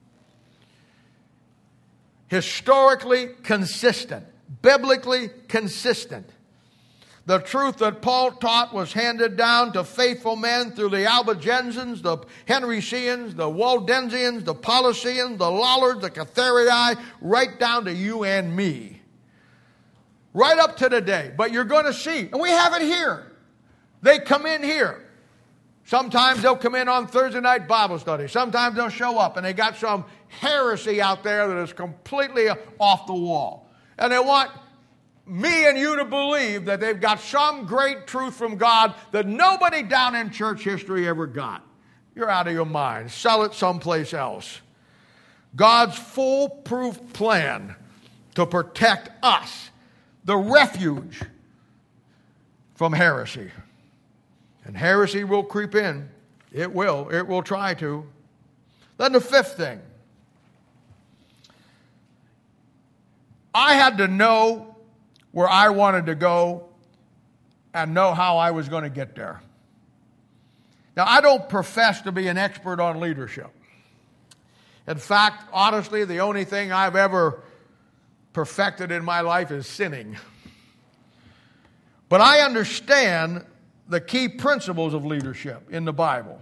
Historically consistent. Biblically consistent. The truth that Paul taught was handed down to faithful men through the Albigensians, the Henrysians, the Waldensians, the Paulicians, the Lollards, the Catharii, right down to you and me. Right up to today. But you're going to see, and we have it here. They come in here. Sometimes they'll come in on Thursday night Bible study. Sometimes they'll show up and they got some heresy out there that is completely off the wall. And they want me and you to believe that they've got some great truth from God that nobody down in church history ever got. You're out of your mind. Sell it someplace else. God's foolproof plan to protect us, the refuge from heresy. And heresy will creep in. It will. It will try to. Then the fifth thing. I had to know where I wanted to go and know how I was going to get there. Now, I don't profess to be an expert on leadership. In fact, honestly, the only thing I've ever perfected in my life is sinning. But I understand the key principles of leadership in the Bible.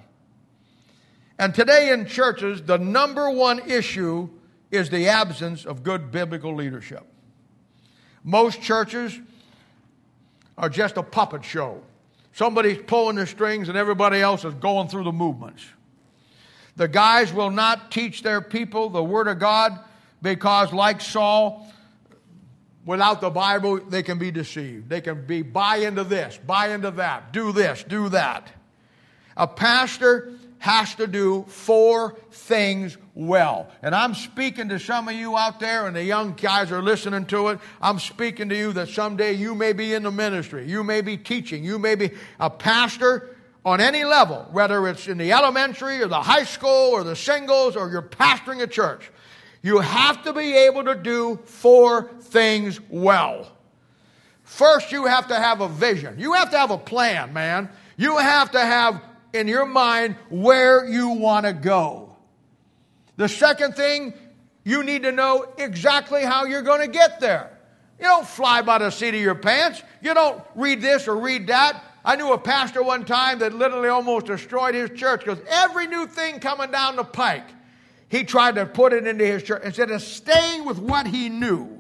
And today in churches, the number one issue is the absence of good biblical leadership. Most churches are just a puppet show. Somebody's pulling the strings and everybody else is going through the movements. The guys will not teach their people the Word of God because, like Saul, without the Bible, they can be deceived. They can be buy into this, buy into that, do this, do that. A pastor has to do four things well. And I'm speaking to some of you out there, and the young guys are listening to it. I'm speaking to you that someday you may be in the ministry. You may be teaching. You may be a pastor on any level, whether it's in the elementary or the high school or the singles or you're pastoring a church. You have to be able to do four things well. First, you have to have a vision. You have to have a plan, man. You have to have in your mind where you want to go. The second thing, you need to know exactly how you're going to get there. You don't fly by the seat of your pants. You don't read this or read that. I knew a pastor one time that literally almost destroyed his church because every new thing coming down the pike, he tried to put it into his church instead of staying with what he knew.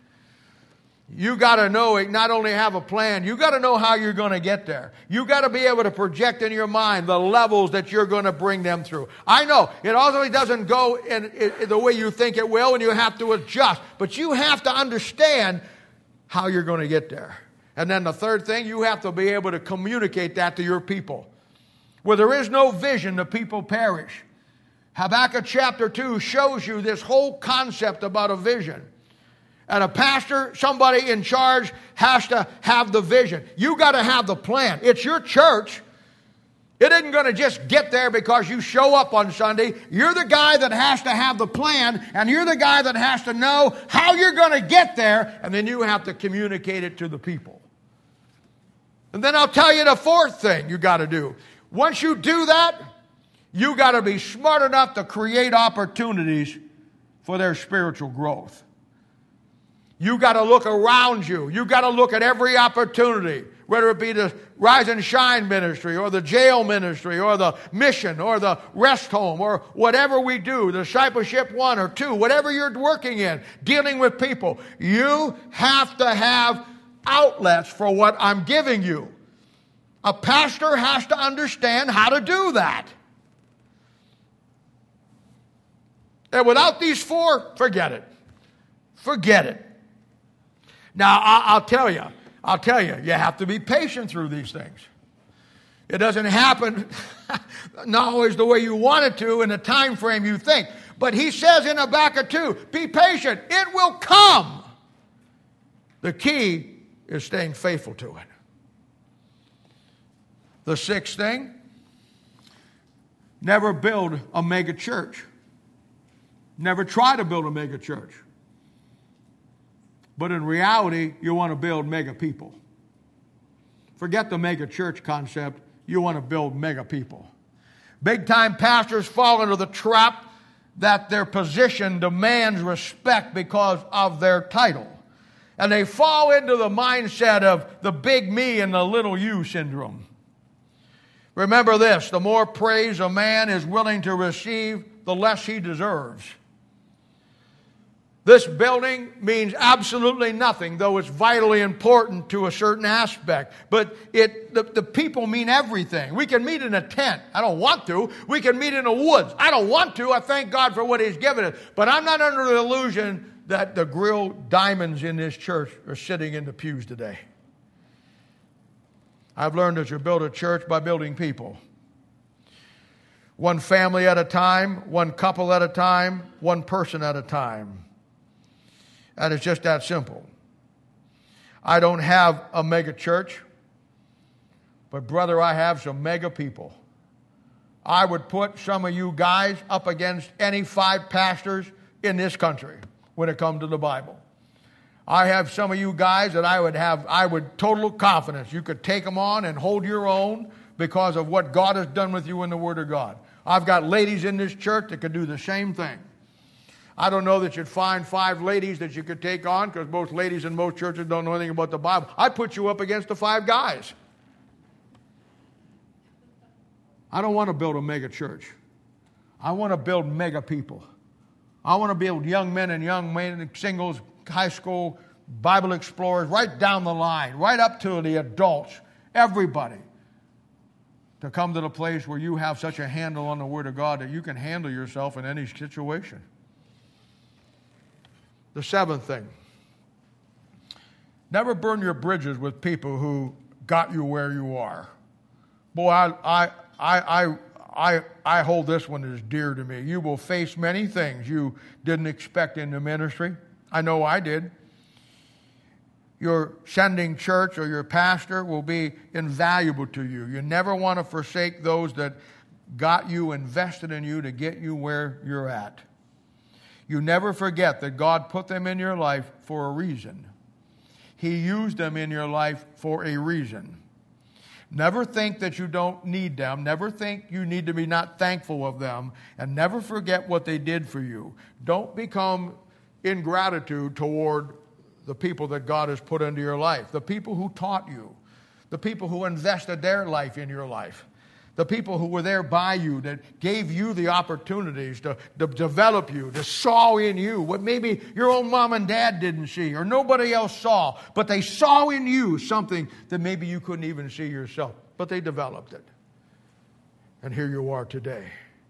You got to know it, not only have a plan, you got to know how you're going to get there. You got to be able to project in your mind the levels that you're going to bring them through. I know it ultimately doesn't go in, in, in the way you think it will, and you have to adjust. But you have to understand how you're going to get there. And then the third thing, you have to be able to communicate that to your people. Where there is no vision, the people perish. Habakkuk chapter two shows you this whole concept about a vision. And a pastor, somebody in charge, has to have the vision. You got to have the plan. It's your church. It isn't going to just get there because you show up on Sunday. You're the guy that has to have the plan, and you're the guy that has to know how you're going to get there, and then you have to communicate it to the people. And then I'll tell you the fourth thing you got to do. Once you do that, you got to be smart enough to create opportunities for their spiritual growth. You got to look around you. You got to look at every opportunity, whether it be the Rise and Shine ministry or the jail ministry or the mission or the rest home or whatever we do, discipleship one or two, whatever you're working in, dealing with people. You have to have outlets for what I'm giving you. A pastor has to understand how to do that. And without these four, forget it. Forget it. Now, I'll tell you, I'll tell you, you have to be patient through these things. It doesn't happen not always the way you want it to in the time frame you think. But he says in Habakkuk two, be patient. It will come. The key is staying faithful to it. The sixth thing, never build a mega church. Never try to build a mega church. But in reality, you want to build mega people. Forget the mega church concept. You want to build mega people. Big-time pastors fall into the trap that their position demands respect because of their title. And they fall into the mindset of the big me and the little you syndrome. Remember this, the more praise a man is willing to receive, the less he deserves. This building means absolutely nothing, though it's vitally important to a certain aspect. But it, the, the people mean everything. We can meet in a tent. I don't want to. We can meet in the woods. I don't want to. I thank God for what He's given us. But I'm not under the illusion that the grilled diamonds in this church are sitting in the pews today. I've learned that you build a church by building people. One family at a time, one couple at a time, one person at a time. And it's just that simple. I don't have a mega church, but brother, I have some mega people. I would put some of you guys up against any five pastors in this country when it comes to the Bible. I have some of you guys that I would have, I would total confidence. You could take them on and hold your own because of what God has done with you in the Word of God. I've got ladies in this church that could do the same thing. I don't know that you'd find five ladies that you could take on because most ladies in most churches don't know anything about the Bible. I put you up against the five guys. I don't want to build a mega church. I want to build mega people. I want to build young men and young men, singles, high school, Bible explorers, right down the line, right up to the adults, everybody, to come to the place where you have such a handle on the Word of God that you can handle yourself in any situation. The seventh thing, never burn your bridges with people who got you where you are. Boy, I, I, I, I, I hold this one as dear to me. You will face many things you didn't expect in the ministry. I know I did. Your sending church or your pastor will be invaluable to you. You never want to forsake those that got you, invested in you to get you where you're at. You never forget that God put them in your life for a reason. He used them in your life for a reason. Never think that you don't need them. Never think you need to be not thankful of them. And never forget what they did for you. Don't become ingratitude toward the people that God has put into your life. The people who taught you. The people who invested their life in your life. The people who were there by you, that gave you the opportunities to, to develop you, to saw in you what maybe your own mom and dad didn't see or nobody else saw, but they saw in you something that maybe you couldn't even see yourself, but they developed it. And here you are today.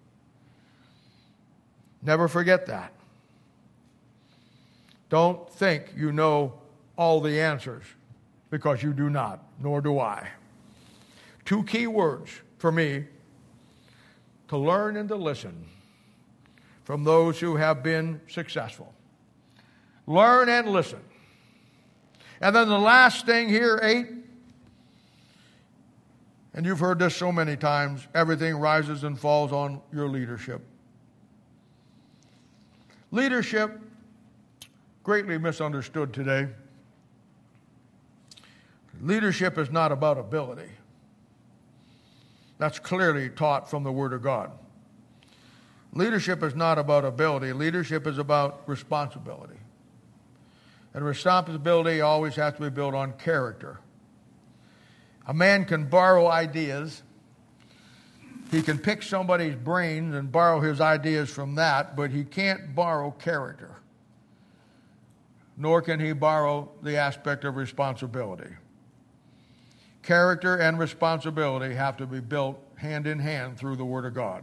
Never forget that. Don't think you know all the answers, because you do not, nor do I. Two key words for me: to learn and to listen from those who have been successful. Learn and listen. And then the last thing here, eight, and you've heard this so many times, everything rises and falls on your leadership. Leadership, greatly misunderstood today. Leadership is not about ability. That's clearly taught from the Word of God. Leadership is not about ability. Leadership is about responsibility. And responsibility always has to be built on character. A man can borrow ideas. He can pick somebody's brains and borrow his ideas from that, but he can't borrow character. Nor can he borrow the aspect of responsibility. Character and responsibility have to be built hand in hand through the Word of God.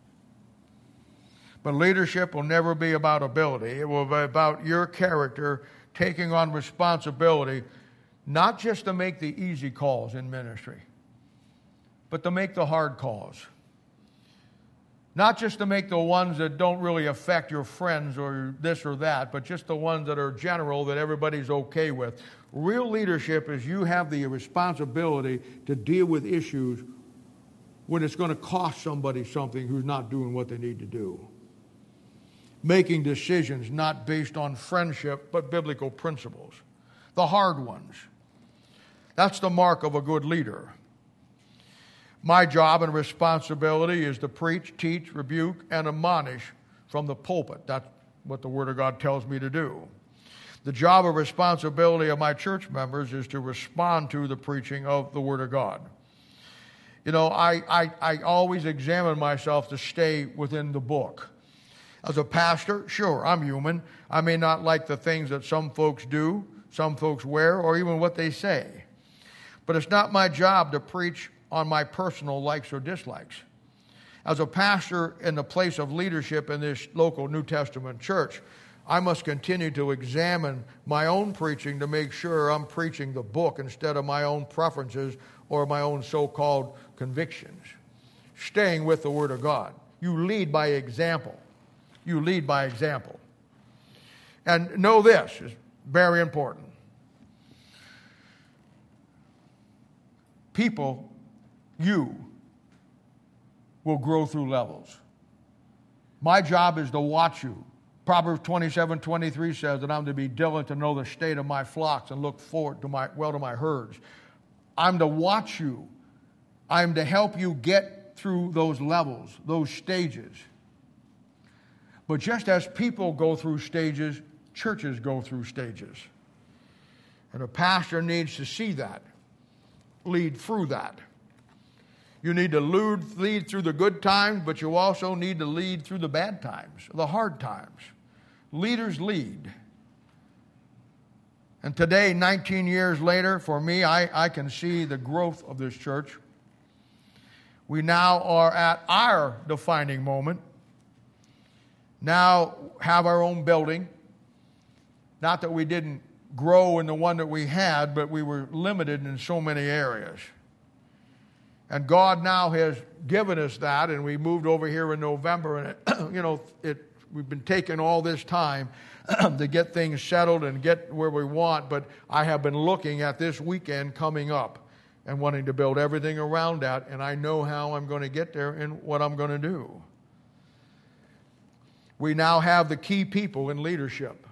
But leadership will never be about ability. It will be about your character taking on responsibility, not just to make the easy calls in ministry, but to make the hard calls. Not just to make the ones that don't really affect your friends or this or that, but just the ones that are general that everybody's okay with. Real leadership is you have the responsibility to deal with issues when it's going to cost somebody something who's not doing what they need to do. Making decisions not based on friendship, but biblical principles. The hard ones. That's the mark of a good leader. My job and responsibility is to preach, teach, rebuke, and admonish from the pulpit. That's what the Word of God tells me to do. The job and responsibility of my church members is to respond to the preaching of the Word of God. You know, I, I, I always examine myself to stay within the book. As a pastor, sure, I'm human. I may not like the things that some folks do, some folks wear, or even what they say. But it's not my job to preach on my personal likes or dislikes. As a pastor in the place of leadership in this local New Testament church, I must continue to examine my own preaching to make sure I'm preaching the book instead of my own preferences or my own so-called convictions. Staying with the Word of God. You lead by example. You lead by example. And know this is very important. People, you, will grow through levels. My job is to watch you. Proverbs twenty-seven twenty-three says that I'm to be diligent to know the state of my flocks and look forward to my well to my herds. I'm to watch you. I'm to help you get through those levels, those stages. But just as people go through stages, churches go through stages. And a pastor needs to see that, lead through that. You need to lead, lead through the good times, but you also need to lead through the bad times, the hard times. Leaders lead. And today, nineteen years later, for me, I, I can see the growth of this church. We now are at our defining moment. Now have our own building. Not that we didn't grow in the one that we had, but we were limited in so many areas. And God now has given us that, and we moved over here in November, and it, you know, it, we've been taking all this time to get things settled and get where we want, but I have been looking at this weekend coming up and wanting to build everything around that, and I know how I'm going to get there and what I'm going to do. We now have the key people in leadership.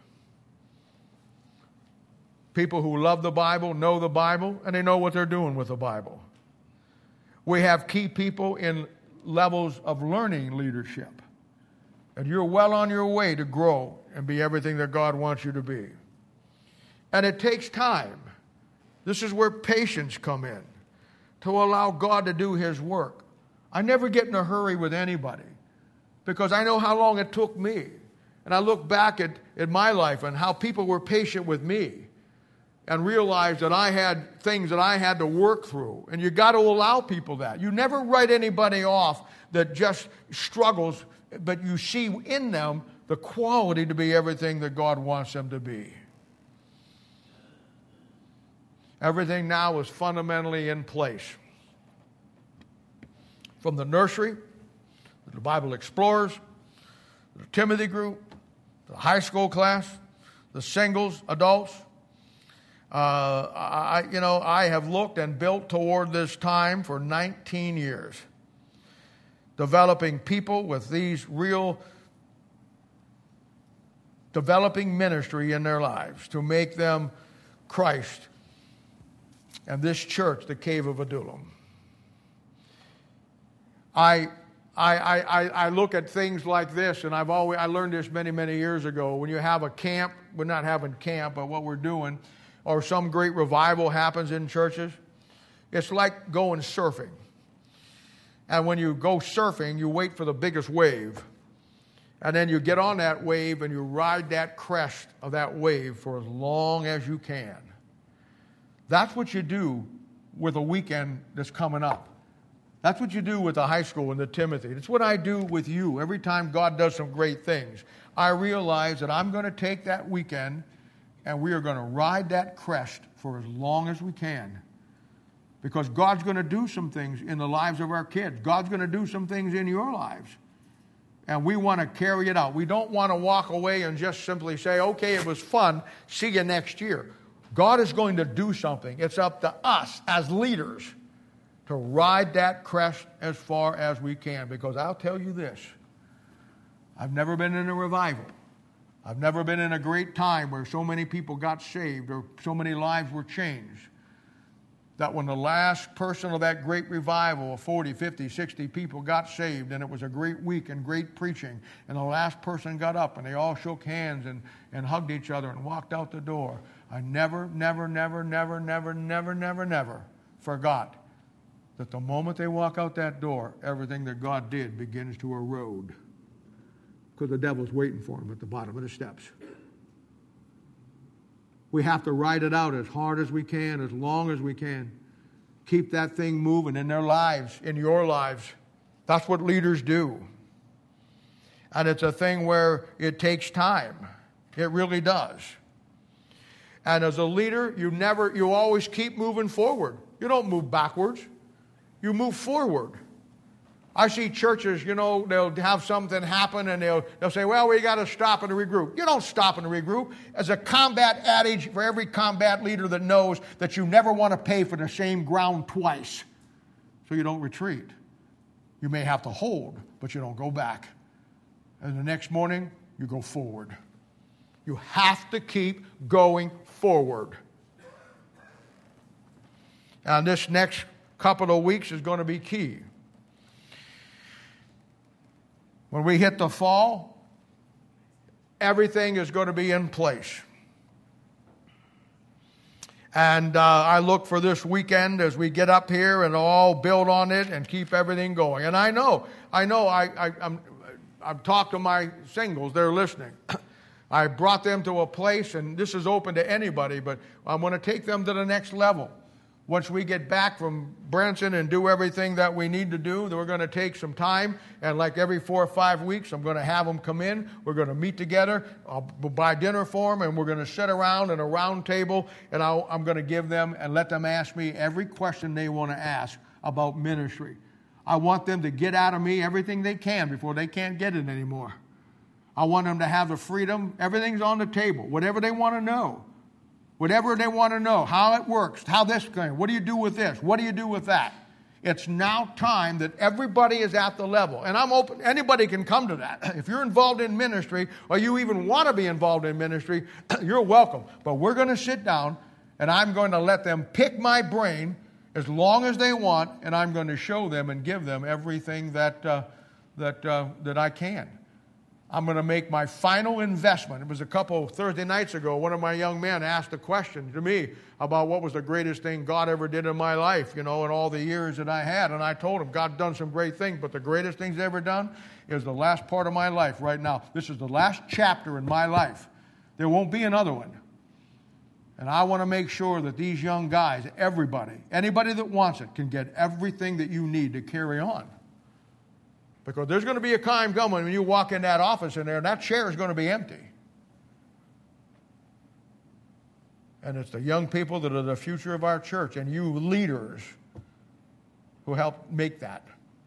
People who love the Bible, know the Bible, and they know what they're doing with the Bible. We have key people in levels of learning leadership. And you're well on your way to grow and be everything that God wants you to be. And it takes time. This is where patience come in, to allow God to do His work. I never get in a hurry with anybody because I know how long it took me. And I look back at, at my life and how people were patient with me and realize that I had things that I had to work through. And you got to allow people that. You never write anybody off that just struggles, but you see in them the quality to be everything that God wants them to be. Everything now is fundamentally in place. From the nursery, the Bible Explorers, the Timothy group, the high school class, the singles, adults. Uh, I, you know, I have looked and built toward this time for nineteen years, developing people with these real, developing ministry in their lives to make them Christ. And this church, the Cave of Adullam. I, I, I, I look at things like this, and I've always I learned this many, many years ago. When you have a camp, we're not having camp, but what we're doing, or some great revival happens in churches, it's like going surfing. And when you go surfing, you wait for the biggest wave. And then you get on that wave and you ride that crest of that wave for as long as you can. That's what you do with a weekend that's coming up. That's what you do with the high school and the Timothy. It's what I do with you. Every time God does some great things, I realize that I'm going to take that weekend and we are going to ride that crest for as long as we can. Because God's going to do some things in the lives of our kids. God's going to do some things in your lives. And we want to carry it out. We don't want to walk away and just simply say, okay, it was fun. See you next year. God is going to do something. It's up to us as leaders to ride that crest as far as we can. Because I'll tell you this, I've never been in a revival. I've never been in a great time where so many people got saved or so many lives were changed. That when the last person of that great revival of forty, fifty, sixty people got saved, and it was a great week and great preaching, and the last person got up and they all shook hands and, and hugged each other and walked out the door, I never, never, never, never, never, never, never, never forgot that the moment they walk out that door, everything that God did begins to erode. because the devil's waiting for him at the bottom of the steps. We have to ride it out as hard as we can, as long as we can. Keep that thing moving in their lives, in your lives. That's what leaders do. And it's a thing where it takes time. It really does. And as a leader, you never, you always keep moving forward. You don't move backwards. You move forward. I see churches, you know, they'll have something happen and they'll, they'll say, well, we got to stop and regroup. You don't stop and regroup. As a combat adage for every combat leader that knows that you never want to pay for the same ground twice. So you don't retreat. You may have to hold, but you don't go back. And the next morning, you go forward. You have to keep going forward. And this next couple of weeks is going to be key. When we hit the fall, everything is going to be in place. And uh, I look for this weekend as we get up here and all build on it and keep everything going. And I know, I know, I, I, I'm, I've talked to my singles, they're listening. I brought them to a place, and this is open to anybody, but I'm going to take them to the next level. Once we get back from Branson and do everything that we need to do, then we're going to take some time, and like every four or five weeks, I'm going to have them come in. We're going to meet together. I'll buy dinner for them, and we're going to sit around in a round table, and I'll, I'm going to give them and let them ask me every question they want to ask about ministry. I want them to get out of me everything they can before they can't get it anymore. I want them to have the freedom. Everything's on the table. Whatever they want to know. Whatever they want to know. How it works. How this going. What do you do with this? What do you do with that? It's now time that everybody is at the level. And I'm open. Anybody can come to that. If you're involved in ministry or you even want to be involved in ministry, you're welcome. But we're going to sit down and I'm going to let them pick my brain as long as they want, and I'm going to show them and give them everything that, uh, that, uh, that I can. I'm going to make my final investment. It was a couple Thursday nights ago, one of my young men asked a question to me about what was the greatest thing God ever did in my life, you know, in all the years that I had. And I told him, God's done some great things, but the greatest things He's ever done is the last part of my life right now. This is the last chapter in my life. There won't be another one. And I want to make sure that these young guys, everybody, anybody that wants it, can get everything that you need to carry on. Because there's going to be a time coming when you walk in that office in there, and that chair is going to be empty. And it's the young people that are the future of our church, and you leaders who help make that.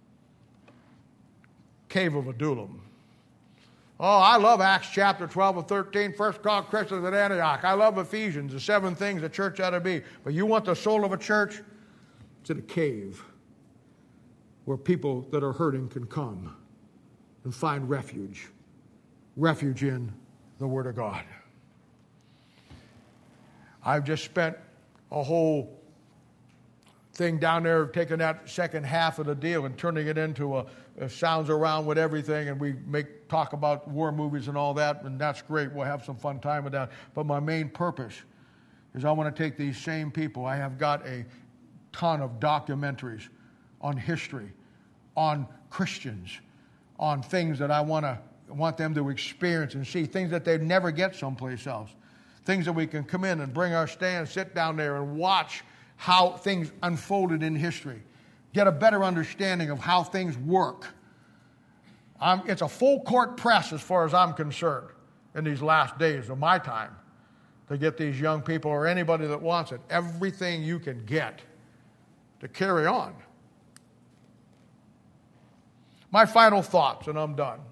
Cave of Adullam. Oh, I love Acts chapter twelve and thirteen, first called Christians at Antioch. I love Ephesians, the seven things a church ought to be. But you want the soul of a church? It's in a cave where people that are hurting can come and find refuge. Refuge in the Word of God. I've just spent a whole thing down there taking that second half of the deal and turning it into a, a sounds around with everything, and we make talk about war movies and all that, and that's great. We'll have some fun time with that. But my main purpose is I want to take these same people. I have got a ton of documentaries on history, on Christians, on things that I want to want them to experience and see, things that they'd never get someplace else, things that we can come in and bring our stand, sit down there and watch how things unfolded in history, get a better understanding of how things work. Um, it's a full court press as far as I'm concerned in these last days of my time to get these young people or anybody that wants it, everything you can get to carry on. My final thoughts, and I'm done.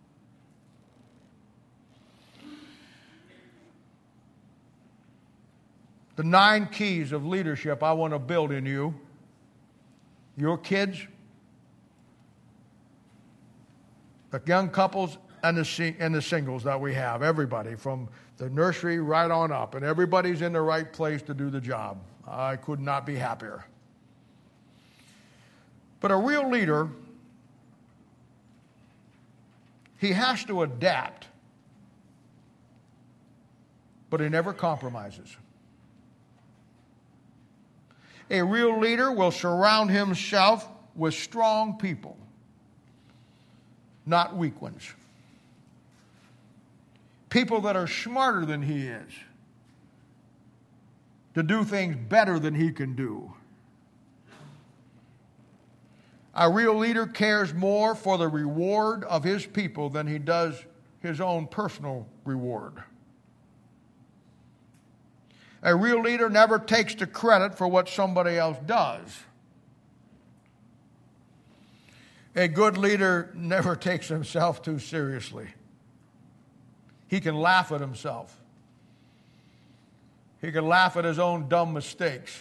The nine keys of leadership I want to build in you, your kids, the young couples, and the, and the singles that we have, everybody from the nursery right on up, and everybody's in the right place to do the job. I could not be happier. But a real leader, he has to adapt, but he never compromises. A real leader will surround himself with strong people, not weak ones. people that are smarter than he is, to do things better than he can do. A real leader cares more for the reward of his people than he does his own personal reward. A real leader never takes the credit for what somebody else does. A good leader never takes himself too seriously. He can laugh at himself. He can laugh at his own dumb mistakes.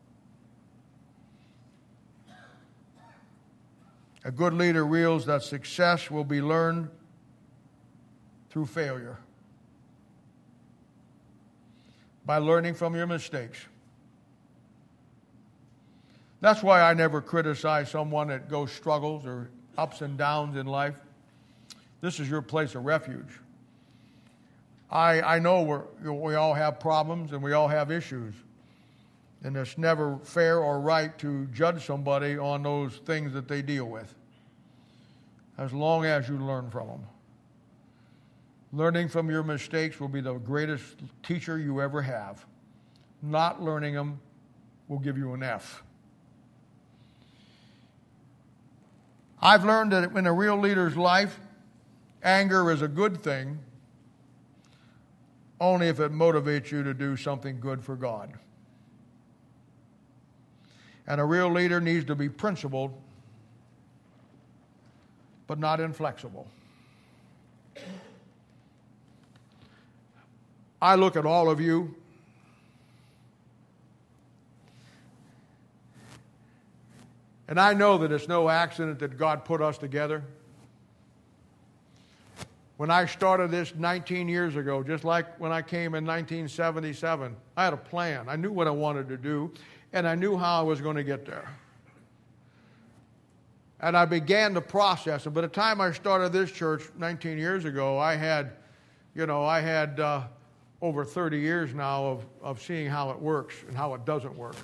A good leader realizes that success will be learned through failure. By learning from your mistakes. That's why I never criticize someone that goes struggles or ups and downs in life. This is your place of refuge. I, I know we're, we all have problems and we all have issues. And it's never fair or right to judge somebody on those things that they deal with, as long as you learn from them. Learning from your mistakes will be the greatest teacher you ever have. Not learning them will give you an F. I've learned that in a real leader's life, anger is a good thing only if it motivates you to do something good for God. And a real leader needs to be principled, but not inflexible. I look at all of you, and I know that it's no accident that God put us together. When I started this nineteen years ago, just like when I came in nineteen seventy-seven, I had a plan. I knew what I wanted to do, and I knew how I was going to get there. And I began the process. And by the time I started this church nineteen years ago, I had, you know, I had uh, over thirty years now of, of seeing how it works and how it doesn't work.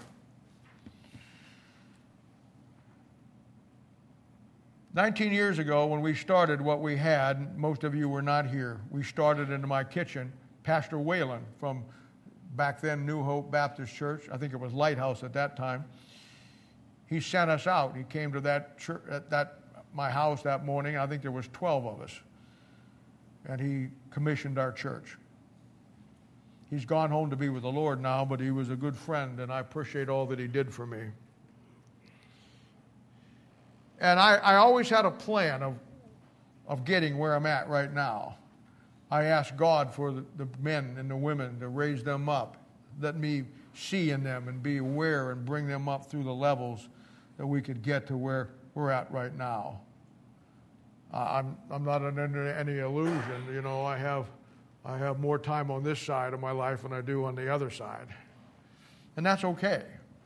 nineteen years ago, when we started what we had, most of you were not here. We started in my kitchen. Pastor Whalen from back then New Hope Baptist Church, I think it was Lighthouse at that time, he sent us out. He came to that church, at that my house that morning. I think there was twelve of us, and he commissioned our church. He's gone home to be with the Lord now, but he was a good friend, and I appreciate all that he did for me. And I, I always had a plan of, of getting where I'm at right now. I asked God for the, the men and the women to raise them up. Let me see in them and be aware and bring them up through the levels that we could get to where we're at right now. Uh, I'm I'm not under any illusion. You know, I have I have more time on this side of my life than I do on the other side. And that's okay.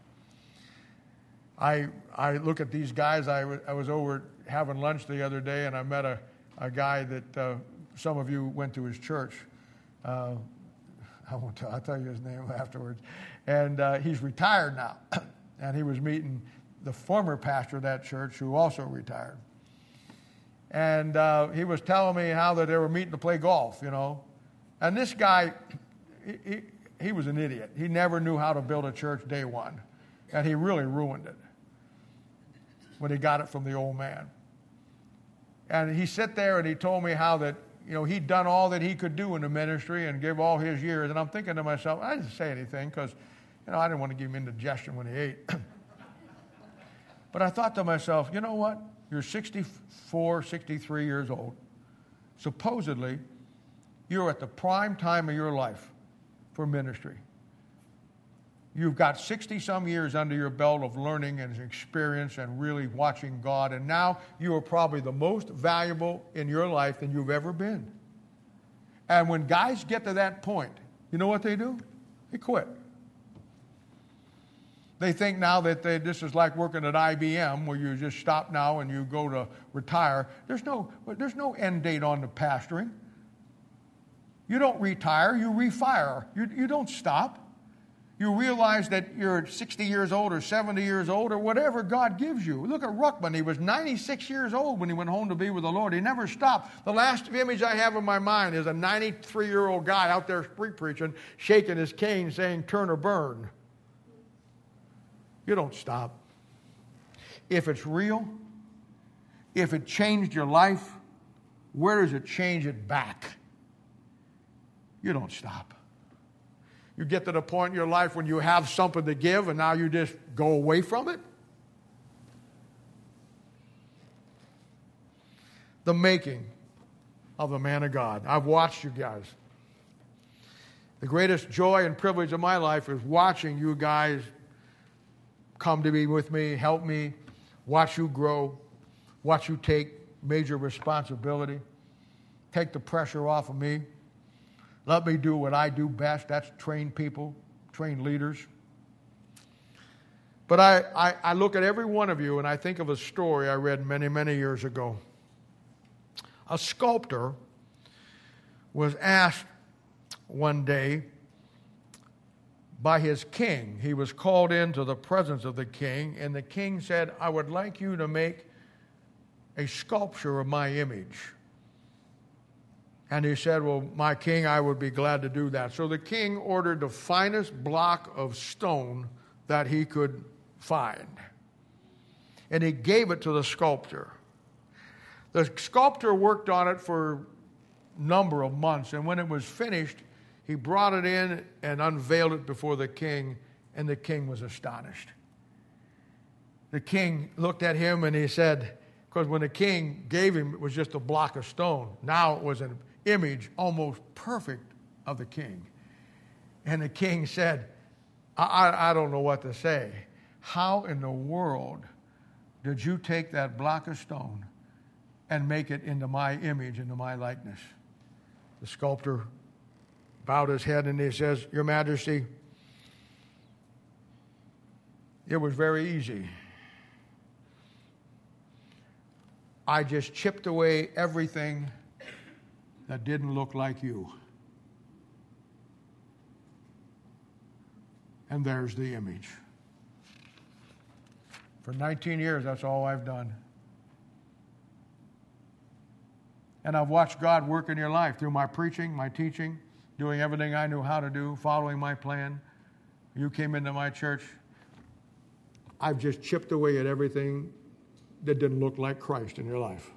I I look at these guys. I, w- I was over having lunch the other day, and I met a, a guy that uh, some of you went to his church. Uh, I won't tell, I'll tell you his name afterwards. And uh, he's retired now. And he was meeting the former pastor of that church, who also retired. And uh, he was telling me how that they were meeting to play golf, you know. And this guy, he, he, he was an idiot. He never knew how to build a church day one. And he really ruined it when he got it from the old man. And he sat there and he told me how that, you know, he'd done all that he could do in the ministry and give all his years. And I'm thinking to myself, I didn't say anything because, you know, I didn't want to give him indigestion when he ate. But I thought to myself, you know what? You're sixty-four, sixty-three years old. Supposedly, you're at the prime time of your life for ministry. You've got sixty-some years under your belt of learning and experience and really watching God, and now you are probably the most valuable in your life than you've ever been. And when guys get to that point, you know what they do? They quit. They think now that they, this is like working at I B M, where you just stop now and you go to retire. There's no, there's no end date on the pastoring. You don't retire, you refire. You, you don't stop. You realize that you're sixty years old or seventy years old or whatever God gives you. Look at Ruckman. He was ninety-six years old when he went home to be with the Lord. He never stopped. The last image I have in my mind is a ninety-three-year-old guy out there street preaching, shaking his cane, saying, turn or burn. You don't stop. If it's real, if it changed your life, where does it change it back? You don't stop. You get to the point in your life when you have something to give and now you just go away from it? The making of the man of God. I've watched you guys. The greatest joy and privilege of my life is watching you guys come to be with me, help me, watch you grow, watch you take major responsibility, take the pressure off of me. Let me do what I do best. That's train people, train leaders. But I, I, I look at every one of you and I think of a story I read many, many years ago. A sculptor was asked one day by his king. He was called into the presence of the king, and the king said, I would like you to make a sculpture of my image. And he said, well, my king, I would be glad to do that. So the king ordered the finest block of stone that he could find. And he gave it to the sculptor. The sculptor worked on it for a number of months. And when it was finished, he brought it in and unveiled it before the king. And the king was astonished. The king looked at him and he said, because when the king gave him, it was just a block of stone. Now it was an image almost perfect of the king. And the king said, I, I, I don't know what to say. How in the world did you take that block of stone and make it into my image, into my likeness? The sculptor bowed his head and he says, Your Majesty, it was very easy. I just chipped away everything that didn't look like you. And there's the image. For nineteen years, that's all I've done. And I've watched God work in your life through my preaching, my teaching, doing everything I knew how to do, following my plan. You came into my church. I've just chipped away at everything that didn't look like Christ in your life.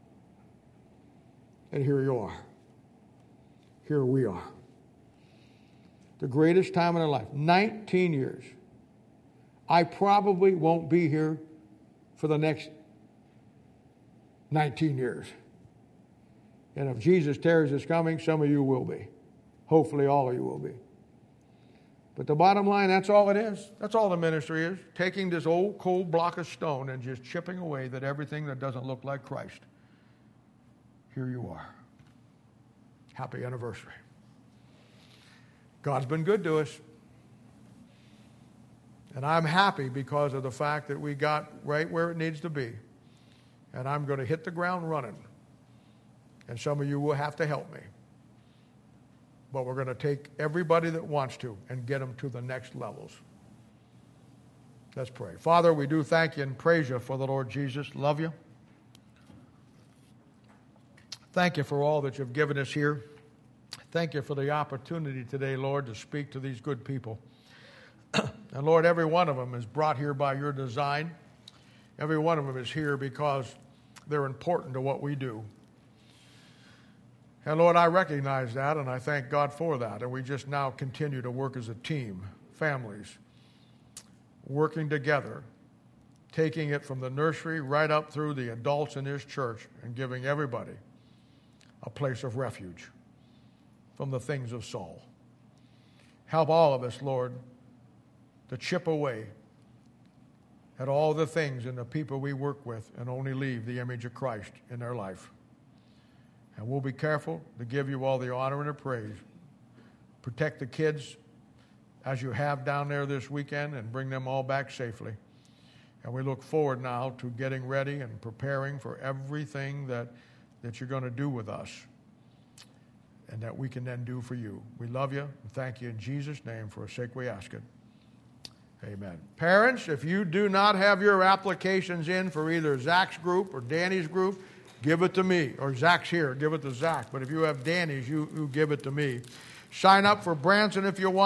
And here you are. Here we are. The greatest time in our life. nineteen years. I probably won't be here for the next nineteen years. And if Jesus tarries is coming, some of you will be. Hopefully all of you will be. But the bottom line, that's all it is. That's all the ministry is. Taking this old cold block of stone and just chipping away that everything that doesn't look like Christ. Here you are. Happy anniversary. God's been good to us. And I'm happy because of the fact that we got right where it needs to be. And I'm going to hit the ground running. And some of you will have to help me. But we're going to take everybody that wants to and get them to the next levels. Let's pray. Father, we do thank you and praise you for the Lord Jesus. Love you. Thank you for all that you've given us here. Thank you for the opportunity today, Lord, to speak to these good people. And Lord, every one of them is brought here by your design. Every one of them is here because they're important to what we do. And Lord, I recognize that, and I thank God for that. And we just now continue to work as a team, families, working together, taking it from the nursery right up through the adults in this church and giving everybody a place of refuge from the things of Saul. Help all of us, Lord, to chip away at all the things and the people we work with and only leave the image of Christ in their life. And we'll be careful to give you all the honor and the praise. Protect the kids as you have down there this weekend and bring them all back safely. And we look forward now to getting ready and preparing for everything that, that you're going to do with us. and that we can then do for you. We love you and thank you in Jesus' name. For a sake we ask it. Amen. Parents, if you do not have your applications in for either Zach's group or Danny's group, give it to me. Or Zach's here, give it to Zach. But if you have Danny's, you, you give it to me. Sign up for Branson if you want.